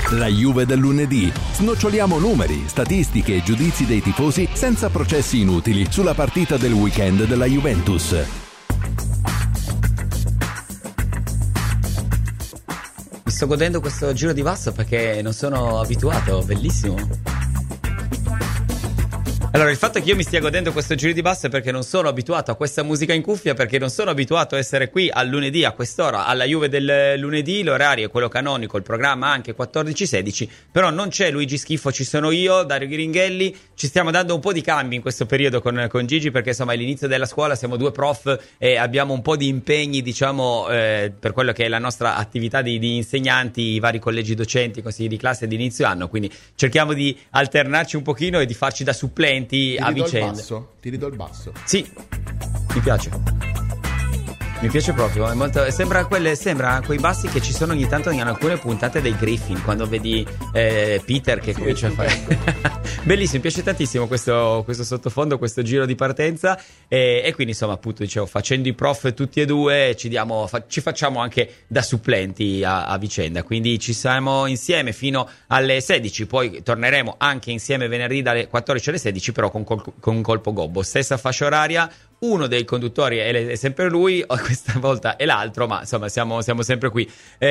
La Juve del lunedì. Snoccioliamo numeri, statistiche e giudizi dei tifosi senza processi inutili sulla partita del weekend della Juventus. Mi sto godendo questo giro di basso perché non sono abituato, bellissimo. Allora, il fatto che io mi stia godendo questo giro di basso è perché non sono abituato a questa musica in cuffia, perché non sono abituato a essere qui al lunedì a quest'ora, alla Juve del lunedì. L'orario è quello canonico, il programma anche 14-16, però non c'è Luigi Schifo, ci sono io, Dario Ghiringhelli. Ci stiamo dando un po' di cambi in questo periodo con Gigi, perché insomma è l'inizio della scuola, siamo due prof e abbiamo un po' di impegni, diciamo, per quello che è la nostra attività di insegnanti, i vari collegi docenti, consigli di classe di inizio anno, quindi cerchiamo di alternarci un pochino e di farci da supplenti a vicenda. Ti ridò il basso. Sì, mi piace proprio, è molto, sembra quei bassi che ci sono ogni tanto in alcune puntate dei Griffin, quando vedi Peter che comincia a fare bellissimo, mi piace tantissimo questo sottofondo, questo giro di partenza, e quindi insomma, appunto, dicevo, facendo i prof tutti e due ci facciamo anche da supplenti a vicenda, quindi ci siamo insieme fino alle 16, poi torneremo anche insieme venerdì dalle 14 alle 16, però con colpo gobbo, stessa fascia oraria. Uno dei conduttori è sempre lui, questa volta è l'altro, ma insomma siamo sempre qui.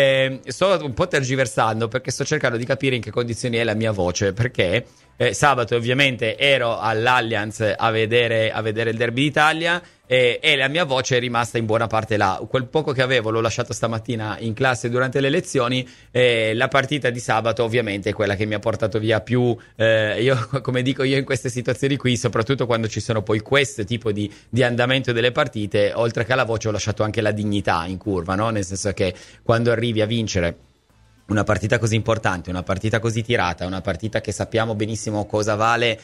Sto un po' tergiversando perché sto cercando di capire in che condizioni è la mia voce, perché sabato ovviamente ero all'Allianz a vedere il Derby d'Italia, e la mia voce è rimasta in buona parte là. Quel poco che avevo l'ho lasciato stamattina in classe durante le lezioni. La partita di sabato ovviamente è quella che mi ha portato via più, io, come dico io in queste situazioni qui, soprattutto quando ci sono poi questo tipo di andamento delle partite, oltre che alla voce ho lasciato anche la dignità in curva, no? Nel senso che quando arrivi a vincere una partita così importante, una partita così tirata, una partita che sappiamo benissimo cosa vale,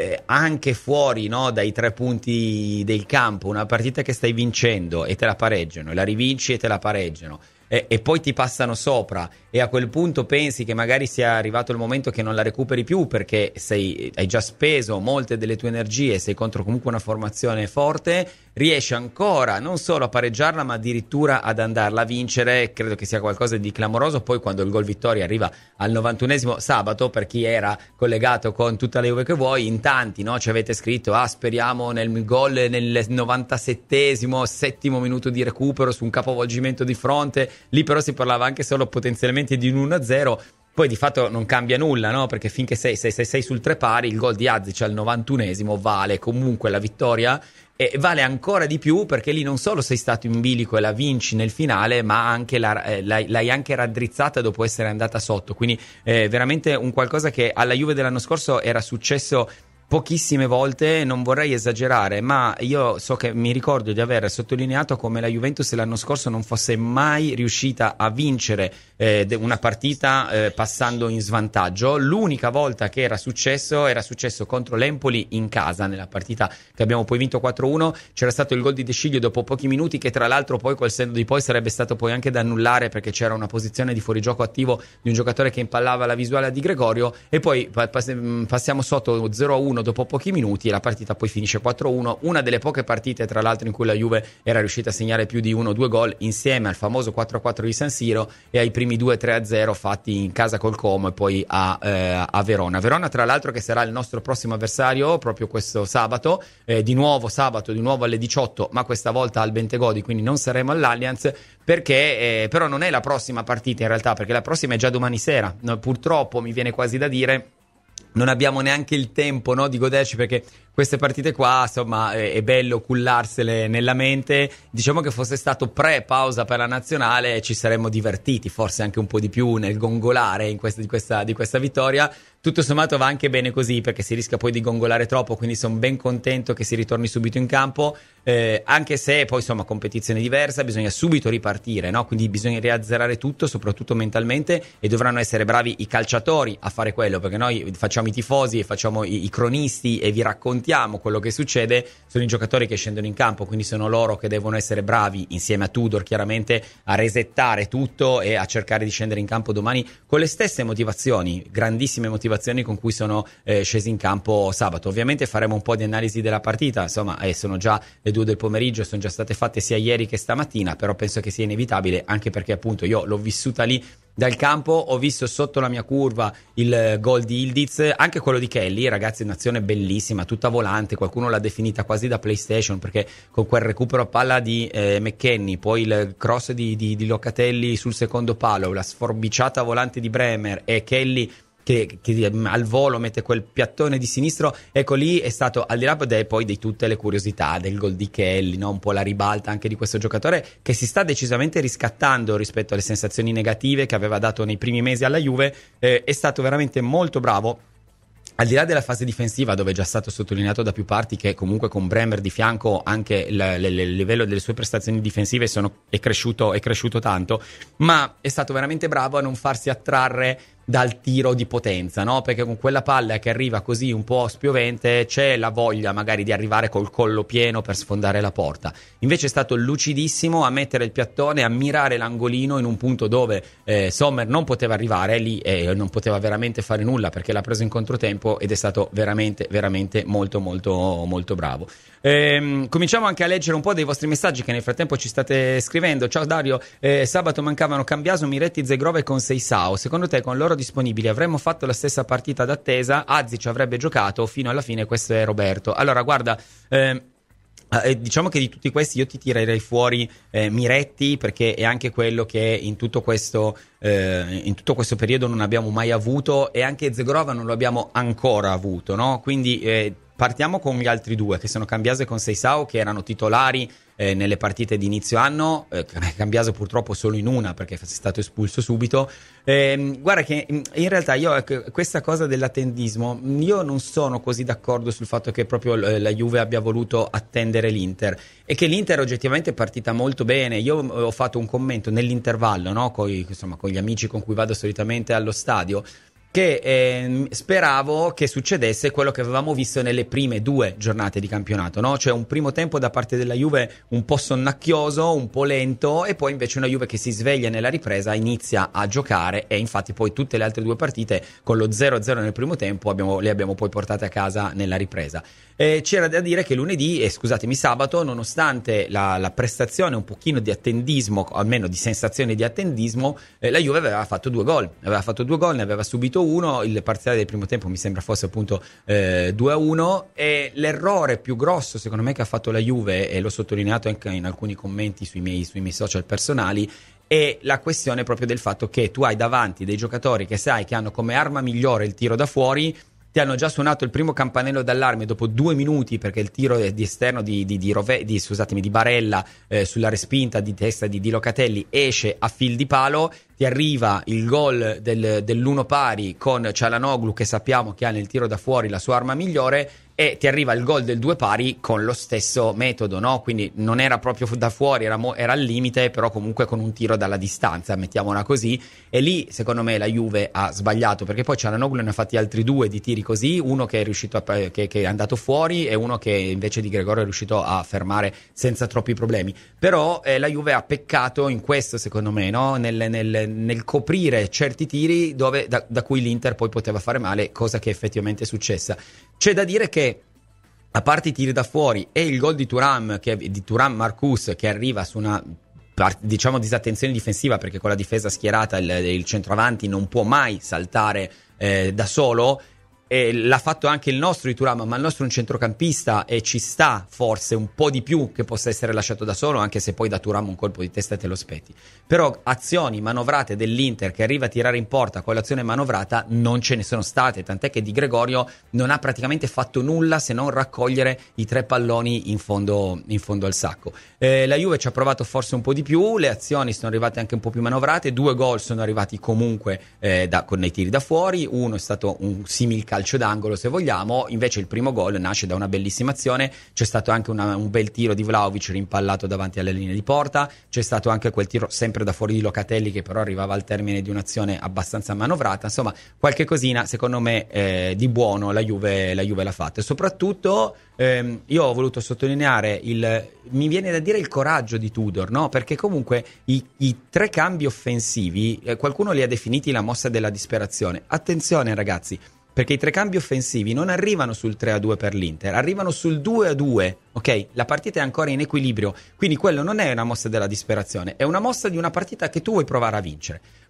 anche fuori, no, dai 3 punti del campo, una partita che stai vincendo e te la pareggiano, e la rivinci e te la pareggiano, e poi ti passano sopra, e a quel punto pensi che magari sia arrivato il momento che non la recuperi più perché hai già speso molte delle tue energie, sei contro comunque una formazione forte, riesci ancora non solo a pareggiarla ma addirittura ad andarla a vincere. Credo che sia qualcosa di clamoroso. Poi quando il gol vittoria arriva al 91esimo sabato, per chi era collegato con tutta la Juve che vuoi, in tanti, no, ci avete scritto speriamo nel gol nel 97esimo, 7° minuto di recupero su un capovolgimento di fronte. Lì però si parlava anche solo potenzialmente di un 1-0. Poi di fatto non cambia nulla, no? Perché finché sei sul 3 pari, il gol di Azic al 91esimo vale comunque la vittoria, e vale ancora di più perché lì non solo sei stato in bilico e la vinci nel finale, ma anche l'hai anche raddrizzata dopo essere andata sotto. Quindi veramente un qualcosa che alla Juve dell'anno scorso era successo pochissime volte. Non vorrei esagerare, ma io so che mi ricordo di aver sottolineato come la Juventus l'anno scorso non fosse mai riuscita a vincere una partita passando in svantaggio. L'unica volta che era successo contro l'Empoli in casa, nella partita che abbiamo poi vinto 4-1. C'era stato il gol di De Sciglio dopo pochi minuti, che tra l'altro poi col senno di poi sarebbe stato poi anche da annullare, perché c'era una posizione di fuorigioco attivo di un giocatore che impallava la visuale di Gregorio, e poi passiamo sotto 0-1 dopo pochi minuti e la partita poi finisce 4-1. Una delle poche partite tra l'altro in cui la Juve era riuscita a segnare più di 1-2 gol, insieme al famoso 4-4 di San Siro e ai primi 2-3-0 fatti in casa col Como e poi a Verona. Verona tra l'altro che sarà il nostro prossimo avversario proprio questo sabato, di nuovo alle 18, ma questa volta al Bentegodi, quindi non saremo all'Allianz, perché però non è la prossima partita in realtà, perché la prossima è già domani sera. No, purtroppo mi viene quasi da dire, non abbiamo neanche il tempo, no, di goderci, perché queste partite qua, insomma, è bello cullarsele nella mente. Diciamo che fosse stato pre-pausa per la nazionale ci saremmo divertiti, forse anche un po' di più nel gongolare di questa vittoria. Tutto sommato va anche bene così, perché si rischia poi di gongolare troppo, quindi sono ben contento che si ritorni subito in campo, anche se poi insomma competizione diversa, bisogna subito ripartire, no? Quindi bisogna riazzerare tutto, soprattutto mentalmente, e dovranno essere bravi i calciatori a fare quello, perché noi facciamo i tifosi e facciamo i cronisti e vi raccontiamo quello che succede. Sono i giocatori che scendono in campo, quindi sono loro che devono essere bravi, insieme a Tudor chiaramente, a resettare tutto e a cercare di scendere in campo domani con le stesse motivazioni, grandissime motivazioni con cui sono scesi in campo sabato. Ovviamente faremo un po' di analisi della partita, insomma, sono già le 2 del pomeriggio, sono già state fatte sia ieri che stamattina, però penso che sia inevitabile, anche perché appunto io l'ho vissuta lì dal campo, ho visto sotto la mia curva il gol di Ildiz, anche quello di Kelly, ragazzi, un'azione bellissima, tutta volante, qualcuno l'ha definita quasi da PlayStation, perché con quel recupero a palla di McKennie, poi il cross di Locatelli sul secondo palo, la sforbiciata volante di Bremer e Kelly che al volo mette quel piattone di sinistro, ecco lì è stato, al di là poi di tutte le curiosità del gol di Kelly, no? Un po' la ribalta anche di questo giocatore che si sta decisamente riscattando rispetto alle sensazioni negative che aveva dato nei primi mesi alla Juve, è stato veramente molto bravo. Al di là della fase difensiva, dove è già stato sottolineato da più parti che comunque con Bremer di fianco anche il livello delle sue prestazioni difensive è cresciuto tanto, ma è stato veramente bravo a non farsi attrarre dal tiro di potenza, no? Perché con quella palla che arriva così un po' spiovente c'è la voglia magari di arrivare col collo pieno per sfondare la porta. Invece è stato lucidissimo a mettere il piattone, a mirare l'angolino in un punto dove Sommer non poteva arrivare lì e non poteva veramente fare nulla perché l'ha preso in controtempo ed è stato veramente molto bravo. Cominciamo anche a leggere un po' dei vostri messaggi che nel frattempo ci state scrivendo. Ciao Dario, sabato mancavano Cambiaso, Miretti, Zegrova e Conceição. Secondo te con loro disponibili avremmo fatto la stessa partita d'attesa? Azic avrebbe giocato fino alla fine? Questo è Roberto. Allora guarda, diciamo che di tutti questi io ti tirerei fuori Miretti, perché è anche quello che in tutto questo periodo non abbiamo mai avuto, e anche Zegrova non lo abbiamo ancora avuto, no? Quindi partiamo con gli altri due che sono Cambiaso e Conceição, che erano titolari nelle partite di inizio anno. Cambiaso purtroppo solo in una perché è stato espulso subito. Guarda che in realtà io questa cosa dell'attendismo, io non sono così d'accordo sul fatto che proprio la Juve abbia voluto attendere l'Inter, e che l'Inter oggettivamente è partita molto bene. Io ho fatto un commento nell'intervallo, no? Con gli amici con cui vado solitamente allo stadio, che speravo che succedesse quello che avevamo visto nelle prime 2 giornate di campionato, no? Cioè un primo tempo da parte della Juve un po' sonnacchioso, un po' lento, e poi invece una Juve che si sveglia nella ripresa, inizia a giocare, e infatti poi tutte le altre 2 partite con lo 0-0 nel primo tempo le abbiamo poi portate a casa nella ripresa. C'era da dire che lunedì, sabato, nonostante la prestazione un pochino di attendismo, almeno di sensazione di attendismo, la Juve aveva fatto 2 gol, ne aveva subito uno, il parziale del primo tempo mi sembra fosse appunto 2-1, e l'errore più grosso secondo me che ha fatto la Juve, e l'ho sottolineato anche in alcuni commenti sui miei social personali, è la questione proprio del fatto che tu hai davanti dei giocatori che sai che hanno come arma migliore il tiro da fuori. Ti hanno già suonato il primo campanello d'allarme dopo 2 minuti, perché il tiro di esterno di Barella sulla respinta di testa di Locatelli esce a fil di palo. Ti arriva il gol dell'1 pari con Çalhanoğlu, che sappiamo che ha nel tiro da fuori la sua arma migliore, e ti arriva il gol del 2 pari con lo stesso metodo, no? Quindi non era proprio da fuori, era al limite, però comunque con un tiro dalla distanza, mettiamola così. E lì secondo me la Juve ha sbagliato, perché poi Çalhanoğlu ne ha fatti altri 2 di tiri così, uno che è riuscito che è andato fuori, e uno che invece di Gregore è riuscito a fermare senza troppi problemi. Però la Juve ha peccato in questo, secondo me, no? Nel coprire certi tiri da cui l'Inter poi poteva fare male, cosa che effettivamente è successa. C'è da dire che, a parte i tiri da fuori e il gol di Thuram Marcus, che arriva su una disattenzione difensiva, perché con la difesa schierata il centroavanti non può mai saltare da solo. L'ha fatto anche il nostro di Thuram, ma il nostro è un centrocampista e ci sta forse un po' di più che possa essere lasciato da solo, anche se poi da Thuram un colpo di testa te lo aspetti. Però azioni manovrate dell'Inter che arriva a tirare in porta con l'azione manovrata non ce ne sono state, tant'è che Di Gregorio non ha praticamente fatto nulla se non raccogliere i 3 palloni in fondo al sacco. La Juve ci ha provato forse un po' di più, le azioni sono arrivate anche un po' più manovrate, 2 gol sono arrivati comunque con i tiri da fuori, uno è stato un simil calcio d'angolo se vogliamo, invece il primo gol nasce da una bellissima azione. C'è stato anche un bel tiro di Vlahovic rimpallato davanti alle linee di porta, c'è stato anche quel tiro sempre da fuori di Locatelli che però arrivava al termine di un'azione abbastanza manovrata. Insomma, qualche cosina secondo me di buono la Juve l'ha fatta, e soprattutto io ho voluto sottolineare mi viene da dire il coraggio di Tudor, no? Perché comunque i 3 cambi offensivi qualcuno li ha definiti la mossa della disperazione. Attenzione ragazzi, perché i 3 cambi offensivi non arrivano sul 3-2 per l'Inter, arrivano sul 2-2, ok? La partita è ancora in equilibrio, quindi quello non è una mossa della disperazione, è una mossa di una partita che tu vuoi provare a vincere.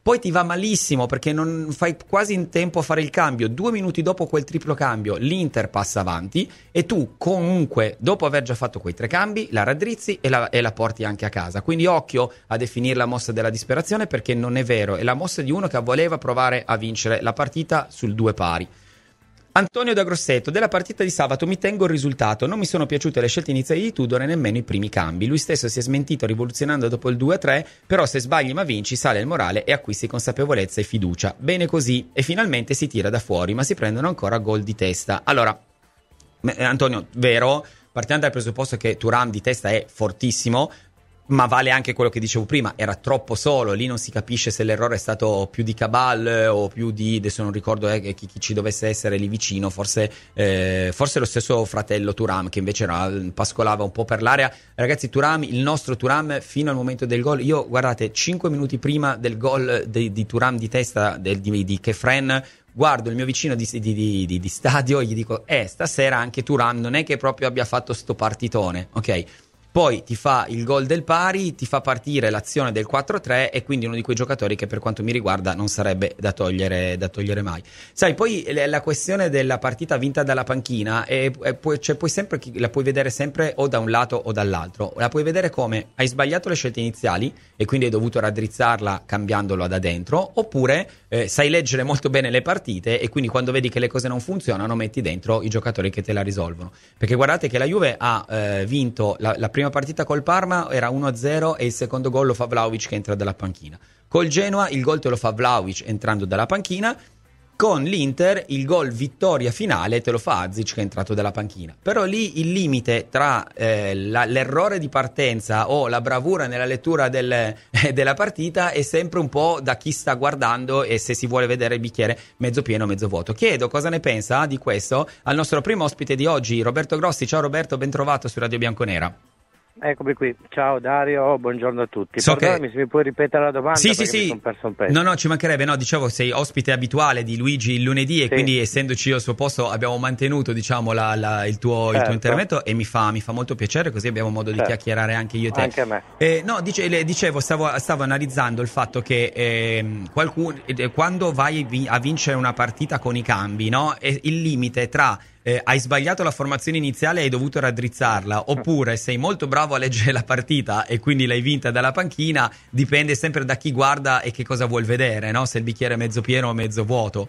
poi ti va malissimo perché non fai quasi in tempo a fare il cambio, 2 minuti dopo quel triplo cambio l'Inter passa avanti e tu comunque dopo aver già fatto quei 3 cambi la raddrizzi e la porti anche a casa, quindi occhio a definire la mossa della disperazione perché non è vero, è la mossa di uno che voleva provare a vincere la partita sul 2 pari. Antonio da Grosseto, della partita di sabato mi tengo il risultato, non mi sono piaciute le scelte iniziali di Tudor e nemmeno i primi cambi, lui stesso si è smentito rivoluzionando dopo il 2-3, però se sbagli ma vinci sale il morale e acquisti consapevolezza e fiducia, bene così, e finalmente si tira da fuori, ma si prendono ancora gol di testa. Allora, Antonio, vero, partiamo dal presupposto che Thuram di testa è fortissimo, ma vale anche quello che dicevo prima, era troppo solo, lì non si capisce se l'errore è stato più di Cabal o più di, adesso non ricordo chi ci dovesse essere lì vicino, forse lo stesso fratello Thuram che invece pascolava un po' per l'area. Ragazzi, Thuram, il nostro Thuram fino al momento del gol, io guardate 5 minuti prima del gol di Thuram di testa di Kefren, guardo il mio vicino di stadio e gli dico stasera anche Thuram non è che proprio abbia fatto sto partitone, ok? Poi ti fa il gol del pari, ti fa partire l'azione del 4-3 e quindi uno di quei giocatori che per quanto mi riguarda non sarebbe da togliere mai. Sai, poi la questione della partita vinta dalla panchina la puoi vedere sempre o da un lato o dall'altro. La puoi vedere come hai sbagliato le scelte iniziali e quindi hai dovuto raddrizzarla cambiandolo da dentro, oppure sai leggere molto bene le partite e quindi quando vedi che le cose non funzionano metti dentro i giocatori che te la risolvono. Perché guardate che la Juve ha vinto la prima partita col Parma, era 1-0 e il secondo gol lo fa Vlahovic che entra dalla panchina. Col Genoa il gol te lo fa Vlahovic entrando dalla panchina. Con l'Inter il gol vittoria finale te lo fa Azic che è entrato dalla panchina. Però lì il limite tra l'errore di partenza o la bravura nella lettura della partita è sempre un po' da chi sta guardando e se si vuole vedere il bicchiere mezzo pieno o mezzo vuoto. Chiedo cosa ne pensa di questo al nostro primo ospite di oggi, Roberto Grossi. Ciao Roberto, ben trovato su Radio Bianconera. Eccomi qui, ciao Dario, buongiorno a tutti. Perdonami se mi puoi ripetere la domanda sì. Mi sono perso un pezzo. No, ci mancherebbe, no, dicevo sei ospite abituale di Luigi il lunedì e quindi essendoci io al suo posto abbiamo mantenuto diciamo il tuo intervento e mi fa molto piacere, così abbiamo modo di chiacchierare anche io e te. Anche a me. Dicevo, stavo analizzando il fatto che quando vai a vincere una partita con i cambi, no, è il limite tra hai sbagliato la formazione iniziale e hai dovuto raddrizzarla, oppure sei molto bravo a leggere la partita e quindi l'hai vinta dalla panchina, dipende sempre da chi guarda e che cosa vuol vedere, no? Se il bicchiere è mezzo pieno o mezzo vuoto.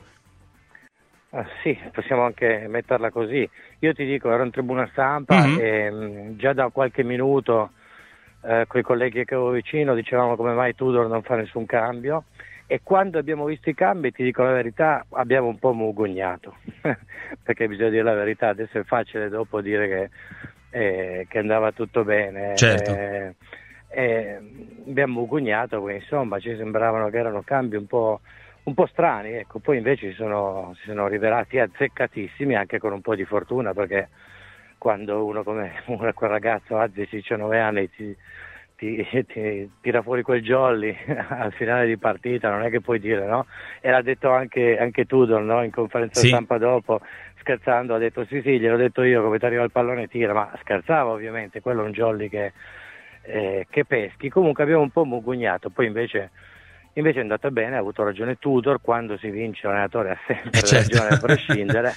Sì, possiamo anche metterla così. Io ti dico, ero in tribuna stampa e già da qualche minuto con i colleghi che avevo vicino dicevamo come mai Tudor non fa nessun cambio. E quando abbiamo visto i cambi, ti dico la verità, abbiamo un po' mugugnato, perché bisogna dire la verità, adesso è facile dopo dire che andava tutto bene. Certo. Abbiamo mugugnato, quindi insomma ci sembravano che erano cambi un po' strani, ecco. Poi invece si sono rivelati azzeccatissimi anche con un po' di fortuna, perché quando uno come quel ragazzo ha 19 anni ti tira fuori quel jolly al finale di partita, non è che puoi dire, no? E l'ha detto anche Tudor, no? In conferenza stampa dopo, scherzando, ha detto sì, gliel'ho detto io, come ti arriva il pallone tira, ma scherzava ovviamente, quello è un jolly che peschi. Comunque abbiamo un po' mugugnato, poi invece è andata bene, ha avuto ragione Tudor, quando si vince l'allenatore ha sempre ragione a prescindere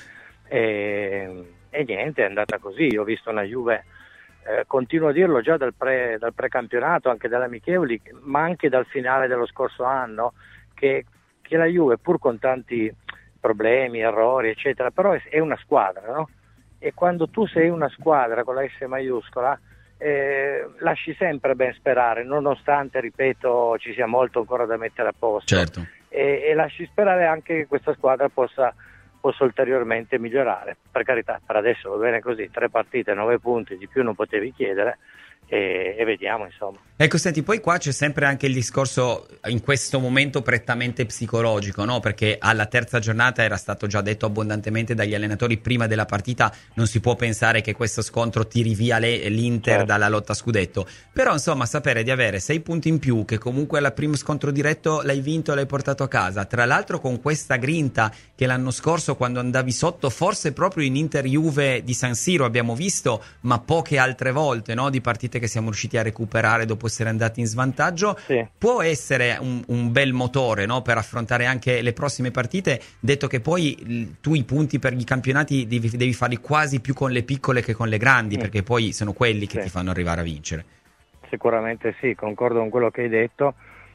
e niente, è andata così. Io ho visto una Juve, continuo a dirlo già dal precampionato, anche dalle amichevoli, ma anche dal finale dello scorso anno, che la Juve, pur con tanti problemi, errori eccetera, però è una squadra, no? E quando tu sei una squadra con la S maiuscola lasci sempre ben sperare, nonostante, ripeto, ci sia molto ancora da mettere a posto. Certo. E lasci sperare anche che questa squadra possa ulteriormente migliorare. Per carità, per adesso va bene così, 3 partite, 9 punti, di più non potevi chiedere e vediamo, insomma. Ecco, senti, poi qua c'è sempre anche il discorso in questo momento prettamente psicologico, no? Perché alla terza giornata era stato già detto abbondantemente dagli allenatori prima della partita, non si può pensare che questo scontro tiri via l'Inter dalla lotta a scudetto, però insomma sapere di avere 6 punti in più, che comunque al primo scontro diretto l'hai vinto e l'hai portato a casa, tra l'altro con questa grinta che l'anno scorso quando andavi sotto, forse proprio in Inter Juve di San Siro abbiamo visto, ma poche altre volte, no? Di partite partite che siamo riusciti a recuperare dopo essere andati in svantaggio, Sì. può essere un bel motore, no? Per affrontare anche le prossime partite, detto che poi tu i punti per i campionati devi farli quasi più con le piccole che con le grandi, perché poi sono quelli che Sì. ti fanno arrivare a vincere. Sicuramente sì, concordo con quello che hai detto.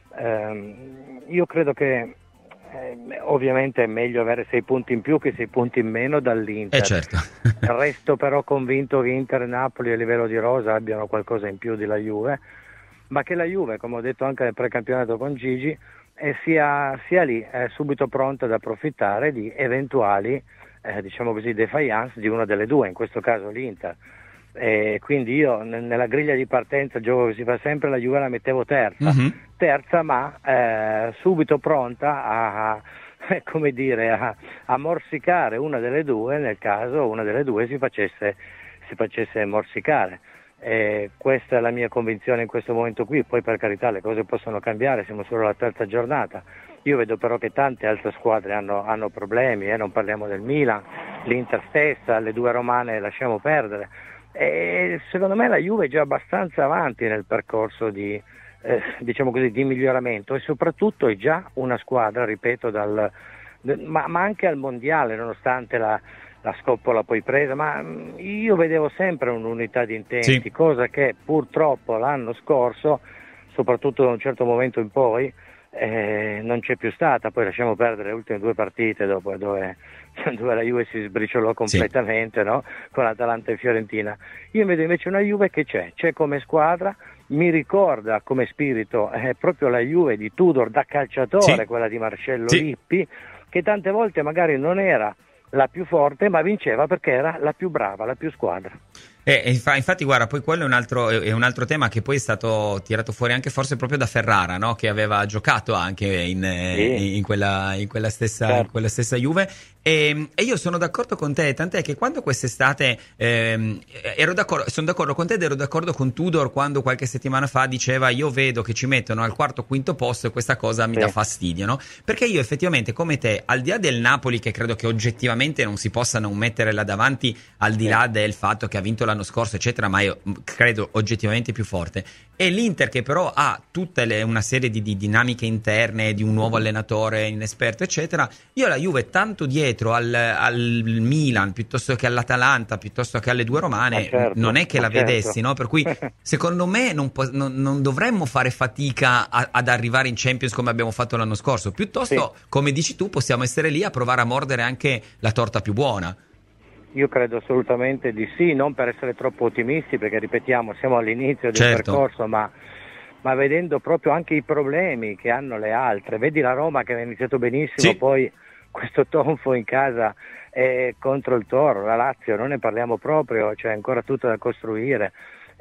Io credo che ovviamente è meglio avere 6 punti in più che 6 punti in meno dall'Inter. Certo. Resto però convinto che Inter e Napoli a livello di rosa abbiano qualcosa in più della Juve, ma che la Juve, come ho detto anche nel precampionato con Gigi, sia lì subito pronta ad approfittare di eventuali diciamo così defiance di una delle due, in questo caso l'Inter. Quindi io nella griglia di partenza, il gioco che si fa sempre, la Juve la mettevo terza, ma subito pronta a come dire, a morsicare una delle due nel caso una delle due si facesse morsicare. Questa è la mia convinzione in questo momento qui. Poi per carità le cose possono cambiare, siamo solo alla terza giornata. Io vedo però che tante altre squadre hanno problemi, non parliamo del Milan, l'Inter stessa, le due romane lasciamo perdere. E secondo me la Juve è già abbastanza avanti nel percorso di diciamo così di miglioramento, e soprattutto è già una squadra, ripeto, ma anche al mondiale, nonostante la scoppola poi presa, ma io vedevo sempre un'unità di intenti, sì. Cosa che purtroppo l'anno scorso, soprattutto da un certo momento in poi, non c'è più stata. Poi lasciamo perdere le ultime 2 partite dopo, dove la Juve si sbriciolò completamente, sì. No? Con Atalanta e Fiorentina. Io vedo invece una Juve che c'è come squadra, mi ricorda come spirito proprio la Juve di Tudor da calciatore, sì. Quella di Marcello sì. Lippi, che tante volte magari non era la più forte, ma vinceva perché era la più brava, la più squadra. Infatti guarda, poi quello è un altro tema che poi è stato tirato fuori anche forse proprio da Ferrara, no? Che aveva giocato anche in quella stessa, certo. In quella stessa Juve, e io sono d'accordo con te, tant'è che quando quest'estate sono d'accordo con te ed ero d'accordo con Tudor quando qualche settimana fa diceva: io vedo che ci mettono al quarto o quinto posto e questa cosa mi dà fastidio, no? Perché io effettivamente come te, al di là del Napoli, che credo che oggettivamente non si possa non mettere là davanti, al di là del fatto che ha vinto l'anno scorso eccetera, ma io credo oggettivamente più forte, e l'Inter che però ha una serie di dinamiche interne, di un nuovo allenatore inesperto eccetera, io la Juve tanto dietro al Milan piuttosto che all'Atalanta piuttosto che alle due romane, certo, non è che la vedessi, no? Per cui secondo me non dovremmo fare fatica ad arrivare in Champions come abbiamo fatto l'anno scorso, piuttosto come dici tu possiamo essere lì a provare a mordere anche la torta più buona. Io credo assolutamente di sì, non per essere troppo ottimisti, perché ripetiamo, siamo all'inizio del percorso, ma vedendo proprio anche i problemi che hanno le altre. Vedi la Roma che ha iniziato benissimo, poi questo tonfo in casa contro il Toro, la Lazio non ne parliamo proprio, c'è ancora tutto da costruire.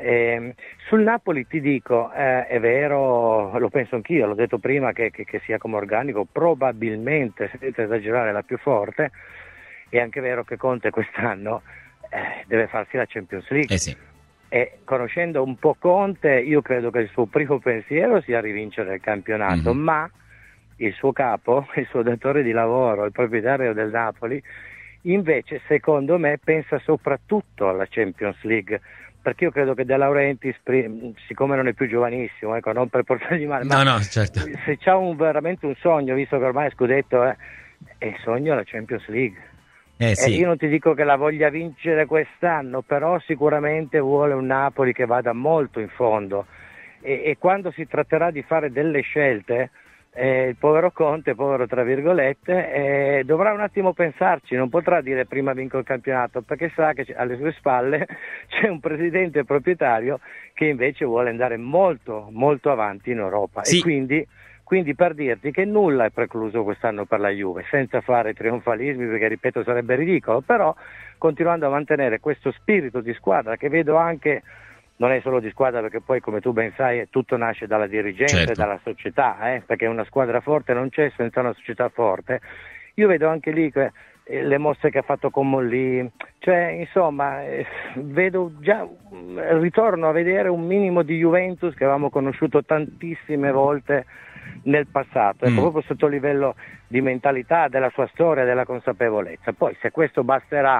Sul Napoli ti dico, è vero, lo penso anch'io, l'ho detto prima che sia come organico, probabilmente, senza esagerare, la più forte. È anche vero che Conte quest'anno deve farsi la Champions League. E conoscendo un po' Conte, io credo che il suo primo pensiero sia rivincere il campionato, ma il suo capo, il suo datore di lavoro, il proprietario del Napoli, invece secondo me pensa soprattutto alla Champions League, perché io credo che De Laurentiis, siccome non è più giovanissimo, ecco, non per portargli male, ma certo. Se c'ha veramente un sogno, visto che ormai è scudetto, è il sogno la Champions League. Io non ti dico che la voglia vincere quest'anno, però sicuramente vuole un Napoli che vada molto in fondo, e quando si tratterà di fare delle scelte, il povero Conte, povero tra virgolette, dovrà un attimo pensarci, non potrà dire prima vinco il campionato, perché sa che alle sue spalle c'è un presidente proprietario che invece vuole andare molto molto avanti in Europa, e quindi per dirti che nulla è precluso quest'anno per la Juve, senza fare trionfalismi, perché ripeto sarebbe ridicolo, però continuando a mantenere questo spirito di squadra che vedo anche, non è solo di squadra, perché poi come tu ben sai tutto nasce dalla dirigente, dalla società, perché una squadra forte non c'è senza una società forte. Io vedo anche lì le mosse che ha fatto con Mollì, cioè insomma vedo già, ritorno a vedere un minimo di Juventus che avevamo conosciuto tantissime volte nel passato, proprio sotto il livello di mentalità, della sua storia, della consapevolezza. Poi se questo basterà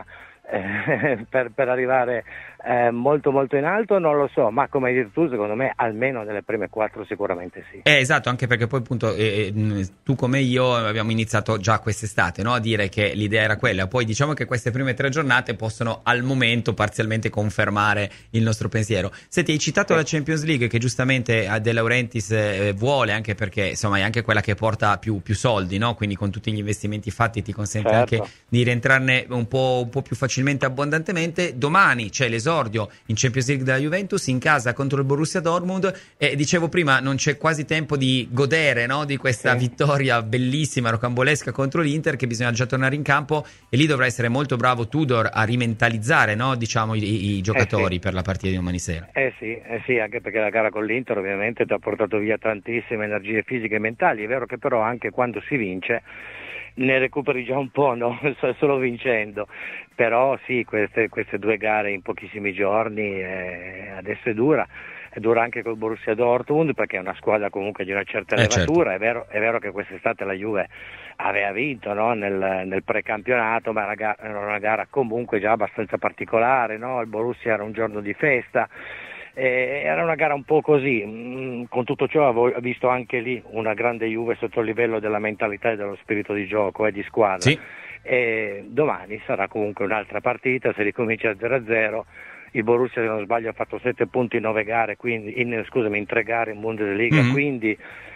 per arrivare molto molto in alto non lo so, ma come hai detto tu, secondo me almeno nelle prime 4 sicuramente sì. Esatto, anche perché poi appunto tu come io abbiamo iniziato già quest'estate, no, a dire che l'idea era quella, poi diciamo che queste prime 3 giornate possono al momento parzialmente confermare il nostro pensiero. Senti, hai citato la Champions League che giustamente De Laurentiis vuole, anche perché insomma è anche quella che porta più soldi, no? Quindi con tutti gli investimenti fatti ti consente anche di rientrarne un po' più facilmente, abbondantemente. Domani c'è l'esordio in Champions League della Juventus in casa contro il Borussia Dortmund, e dicevo prima non c'è quasi tempo di godere, no, di questa vittoria bellissima, rocambolesca contro l'Inter, che bisogna già tornare in campo, e lì dovrà essere molto bravo Tudor a rimentalizzare, no, diciamo i giocatori per la partita di domani sera. Sì, anche perché la gara con l'Inter ovviamente ti ha portato via tantissime energie fisiche e mentali. È vero che però anche quando si vince ne recuperi già un po', no? Solo vincendo, però sì, queste 2 gare in pochissimi giorni adesso è dura anche col Borussia Dortmund, perché è una squadra comunque di una certa levatura. Certo. È vero che quest'estate la Juve aveva vinto, no? nel precampionato, ma era una gara comunque già abbastanza particolare, no? Il Borussia era un giorno di festa. Era una gara un po' così. Con tutto ciò ho visto anche lì una grande Juve sotto il livello della mentalità e dello spirito di gioco e di squadra. Sì. Domani sarà comunque un'altra partita, si ricomincia a 0-0. Il Borussia, se non sbaglio, ha fatto 7 punti in 9 gare, quindi in 3 gare in Bundesliga, quindi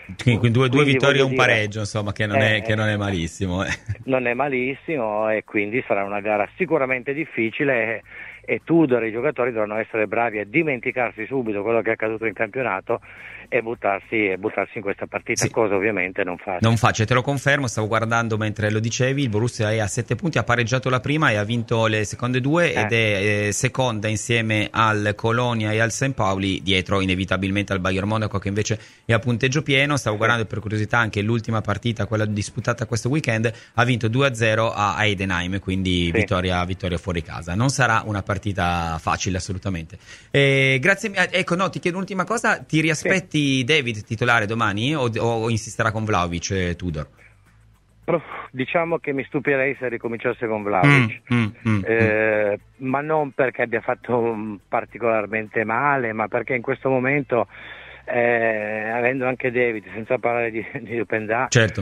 2 vittorie e un pareggio, insomma, che non è malissimo. Non è malissimo, e quindi sarà una gara sicuramente difficile, e Tudor e i giocatori dovranno essere bravi a dimenticarsi subito quello che è accaduto in campionato e buttarsi in questa partita, cosa ovviamente non facile. Non facile, te lo confermo, stavo guardando mentre lo dicevi, il Borussia è a 7 punti, ha pareggiato la prima e ha vinto le seconde 2 ed è seconda insieme al Colonia e al St. Pauli, dietro inevitabilmente al Bayern Monaco che invece è a punteggio pieno. Stavo guardando per curiosità anche l'ultima partita, quella disputata questo weekend, ha vinto 2-0 a Heidenheim, quindi vittoria fuori casa. Non sarà una partita facile assolutamente. Grazie, ecco, no, ti chiedo un'ultima cosa, ti riaspetti David titolare domani o insisterà con Vlahovic Tudor? Diciamo che mi stupirei se ricominciasse con Vlahovic, ma non perché abbia fatto particolarmente male, ma perché in questo momento, avendo anche David, senza parlare di Openda, certo.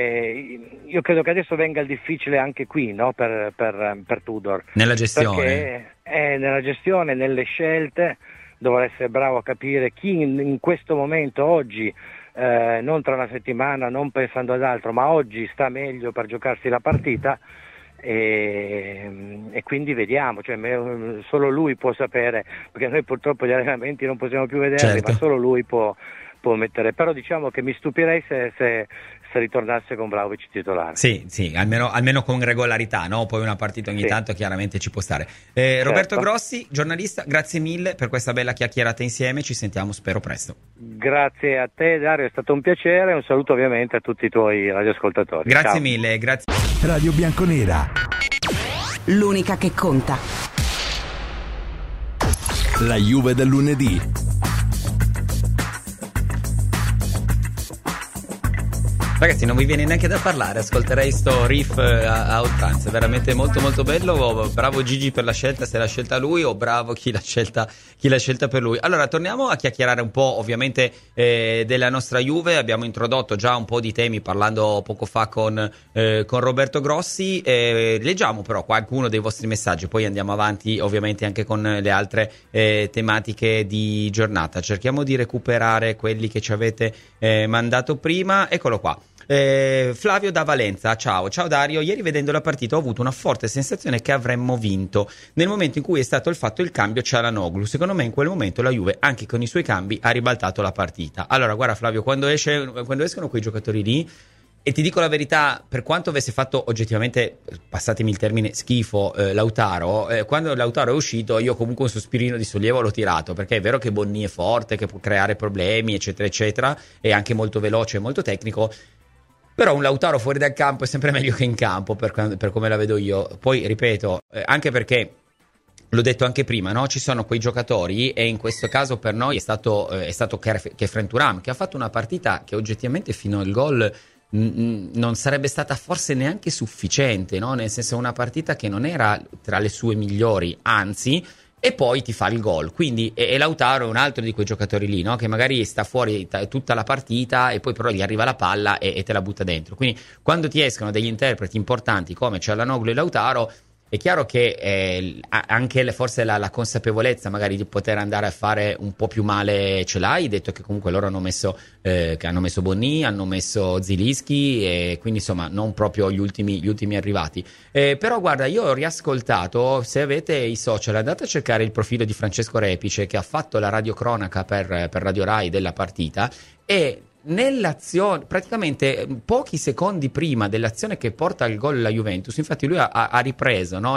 Io credo che adesso venga il difficile anche qui, no? per Tudor, nella gestione, perché nella gestione, nelle scelte dovrà essere bravo a capire chi in questo momento, oggi, non tra una settimana, non pensando ad altro, ma oggi sta meglio per giocarsi la partita, e quindi vediamo, cioè solo lui può sapere, perché noi purtroppo gli allenamenti non possiamo più vederli, certo. Ma solo lui può mettere, però diciamo che mi stupirei se ritornasse con Vlahovic titolare. Sì, almeno con regolarità, no? Poi una partita ogni tanto chiaramente ci può stare. Roberto Grossi, giornalista, grazie mille per questa bella chiacchierata insieme, ci sentiamo spero presto. Grazie a te Dario, è stato un piacere, un saluto ovviamente a tutti i tuoi radioascoltatori. Grazie Ciao. mille, grazie. Radio Bianconera, l'unica che conta. La Juve del lunedì. Ragazzi, non mi viene neanche da parlare, ascolterei sto riff a oltranza, è veramente molto molto bello. Bravo Gigi per la scelta, se l'ha scelta lui, o bravo chi l'ha scelta per lui. Allora, torniamo a chiacchierare un po' ovviamente della nostra Juve. Abbiamo introdotto già un po' di temi parlando poco fa con Roberto Grossi. Leggiamo però qualcuno dei vostri messaggi, poi andiamo avanti ovviamente anche con le altre tematiche di giornata. Cerchiamo di recuperare quelli che ci avete mandato prima. Eccolo qua. Flavio da Valenza, ciao Dario, ieri vedendo la partita ho avuto una forte sensazione che avremmo vinto nel momento in cui è stato fatto il cambio Çalhanoğlu. Secondo me in quel momento la Juve anche con i suoi cambi ha ribaltato la partita. Allora guarda Flavio, quando escono quei giocatori lì, e ti dico la verità, per quanto avesse fatto oggettivamente, passatemi il termine, schifo Lautaro, quando Lautaro è uscito io comunque un sospirino di sollievo l'ho tirato, perché è vero che Bonni è forte, che può creare problemi eccetera eccetera, è anche molto veloce e molto tecnico, però un Lautaro fuori dal campo è sempre meglio che in campo, per come la vedo io. Poi ripeto, anche perché l'ho detto anche prima, no? Ci sono quei giocatori, e in questo caso per noi è stato Khéphren Thuram, che ha fatto una partita che oggettivamente fino al gol non sarebbe stata forse neanche sufficiente, no? Nel senso, una partita che non era tra le sue migliori, anzi, e poi ti fa il gol. Quindi e Lautaro è un altro di quei giocatori lì, no? Che magari sta fuori tutta la partita e poi però gli arriva la palla e te la butta dentro. Quindi quando ti escono degli interpreti importanti come Çalhanoğlu e Lautaro, è chiaro che anche forse la consapevolezza magari di poter andare a fare un po' più male ce l'hai, detto che comunque loro hanno messo Bonni, hanno messo Zilinski, e quindi insomma non proprio gli ultimi arrivati. Però guarda, io ho riascoltato, se avete i social andate a cercare il profilo di Francesco Repice, che ha fatto la radiocronaca per Radio Rai della partita, e nell'azione, praticamente pochi secondi prima dell'azione che porta al gol la Juventus, infatti lui ha ripreso, no,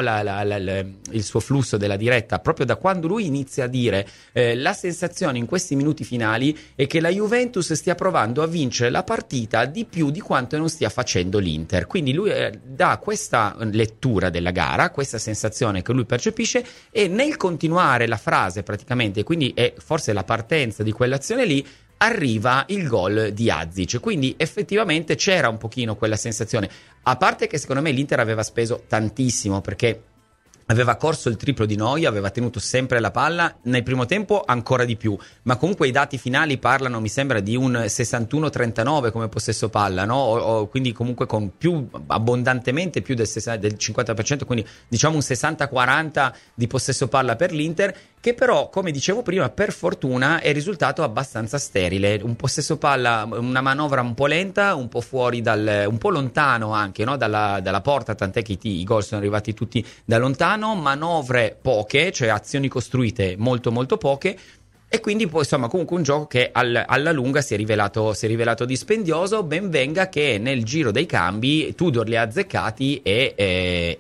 il suo flusso della diretta proprio da quando lui inizia a dire la sensazione in questi minuti finali è che la Juventus stia provando a vincere la partita di più di quanto non stia facendo l'Inter. Quindi lui dà questa lettura della gara, questa sensazione che lui percepisce, e nel continuare la frase praticamente, quindi è forse la partenza di quell'azione lì, arriva il gol di Azic. Quindi effettivamente c'era un pochino quella sensazione, a parte che secondo me l'Inter aveva speso tantissimo, perché aveva corso il triplo di noi, aveva tenuto sempre la palla, nel primo tempo ancora di più, ma comunque i dati finali parlano, mi sembra, di un 61-39 come possesso palla, no? Quindi comunque con più, abbondantemente più del 50%, quindi diciamo un 60-40 di possesso palla per l'Inter, che però, come dicevo prima, per fortuna è risultato abbastanza sterile. Un possesso palla, una manovra un po' lenta, un po' fuori un po' lontano anche, no? dalla porta, tant'è che i gol sono arrivati tutti da lontano, manovre poche, cioè azioni costruite molto molto poche. E quindi poi insomma comunque un gioco che alla lunga si è rivelato dispendioso. Ben venga che nel giro dei cambi Tudor li ha azzeccati e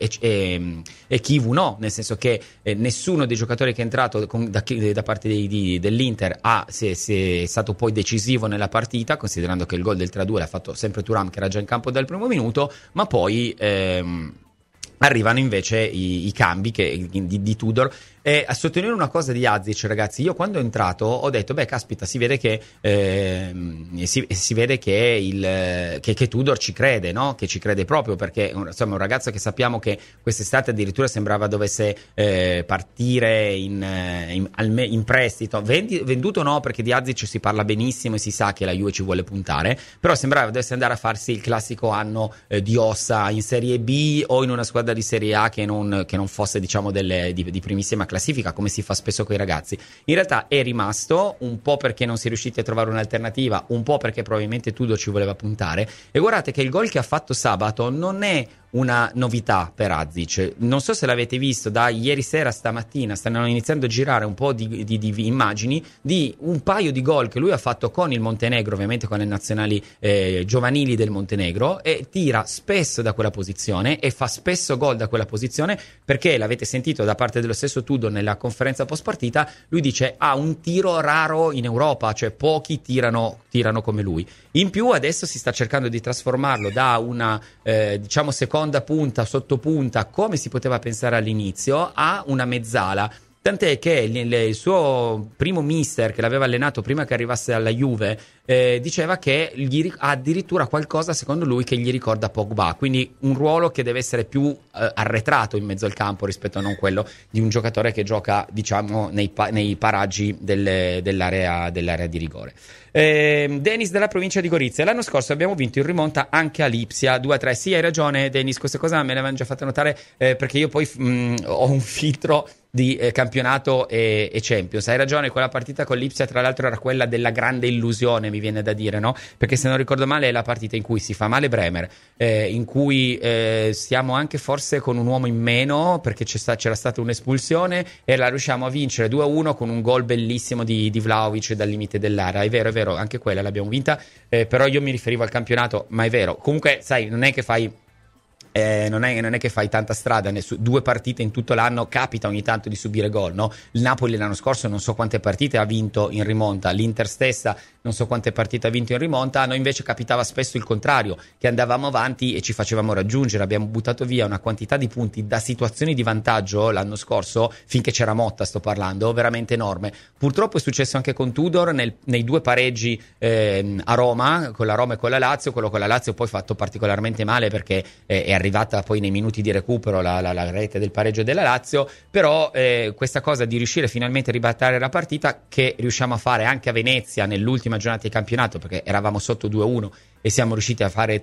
Chivu no, nel senso che nessuno dei giocatori che è entrato da parte dell'Inter è stato poi decisivo nella partita, considerando che il gol del 3-2 l'ha fatto sempre Thuram, che era già in campo dal primo minuto, ma poi arrivano invece i cambi di Tudor. E a sottolineare una cosa di Azic, ragazzi, io quando ho entrato ho detto, beh caspita, si vede che che Tudor ci crede, no? Che ci crede proprio, perché insomma un ragazzo che sappiamo che quest'estate addirittura sembrava dovesse partire in prestito, venduto no, perché di Azic si parla benissimo e si sa che la Juve ci vuole puntare, però sembrava dovesse andare a farsi il classico anno di ossa in Serie B o in una squadra di Serie A che non fosse, diciamo, di primissima classifica, come si fa spesso con i ragazzi. In realtà è rimasto, un po' perché non si è riusciti a trovare un'alternativa, un po' perché probabilmente Tudor ci voleva puntare. E guardate che il gol che ha fatto sabato non è una novità per Azic. Non so se l'avete visto, da ieri sera a stamattina stanno iniziando a girare un po' di immagini di un paio di gol che lui ha fatto con il Montenegro, ovviamente con le nazionali giovanili del Montenegro, e tira spesso da quella posizione e fa spesso gol da quella posizione, perché l'avete sentito da parte dello stesso Tudor nella conferenza post partita, lui dice ha un tiro raro in Europa, cioè pochi tirano come lui. In più adesso si sta cercando di trasformarlo da una diciamo seconda punta, sottopunta, come si poteva pensare all'inizio, a una mezzala. Tant'è che il suo primo mister, che l'aveva allenato prima che arrivasse alla Juve, diceva che ha addirittura qualcosa, secondo lui, che gli ricorda Pogba, quindi un ruolo che deve essere più arretrato in mezzo al campo rispetto a non quello di un giocatore che gioca, diciamo, nei paraggi dell'area di rigore. Denis della provincia di Gorizia: l'anno scorso abbiamo vinto in rimonta anche a Lipsia 2-3. Sì, hai ragione Denis, questa cosa me l'avevano già fatta notare, perché io poi ho un filtro di campionato e Champions. Hai ragione, quella partita con l'Ipsia tra l'altro era quella della grande illusione, mi viene da dire, no? Perché se non ricordo male è la partita in cui si fa male Bremer, in cui siamo anche forse con un uomo in meno perché c'era stata un'espulsione e la riusciamo a vincere 2-1 con un gol bellissimo di Vlahovic dal limite dell'area. È vero, anche quella l'abbiamo vinta, però io mi riferivo al campionato, ma è vero. Comunque sai, non è che fai non è che fai tanta strada, 2 partite in tutto l'anno, capita ogni tanto di subire gol, no? Il Napoli l'anno scorso non so quante partite ha vinto in rimonta, l'Inter stessa non so quante partite ha vinto in rimonta, a noi invece capitava spesso il contrario, che andavamo avanti e ci facevamo raggiungere, abbiamo buttato via una quantità di punti da situazioni di vantaggio l'anno scorso, finché c'era Motta sto parlando, veramente enorme. Purtroppo è successo anche con Tudor nei 2 pareggi a Roma, con la Roma e con la Lazio. Quello con la Lazio poi fatto particolarmente male perché è arrivata poi nei minuti di recupero la rete del pareggio della Lazio, però questa cosa di riuscire finalmente a ribaltare la partita, che riusciamo a fare anche a Venezia nell'ultima giornata di campionato, perché eravamo sotto 2-1 e siamo riusciti a fare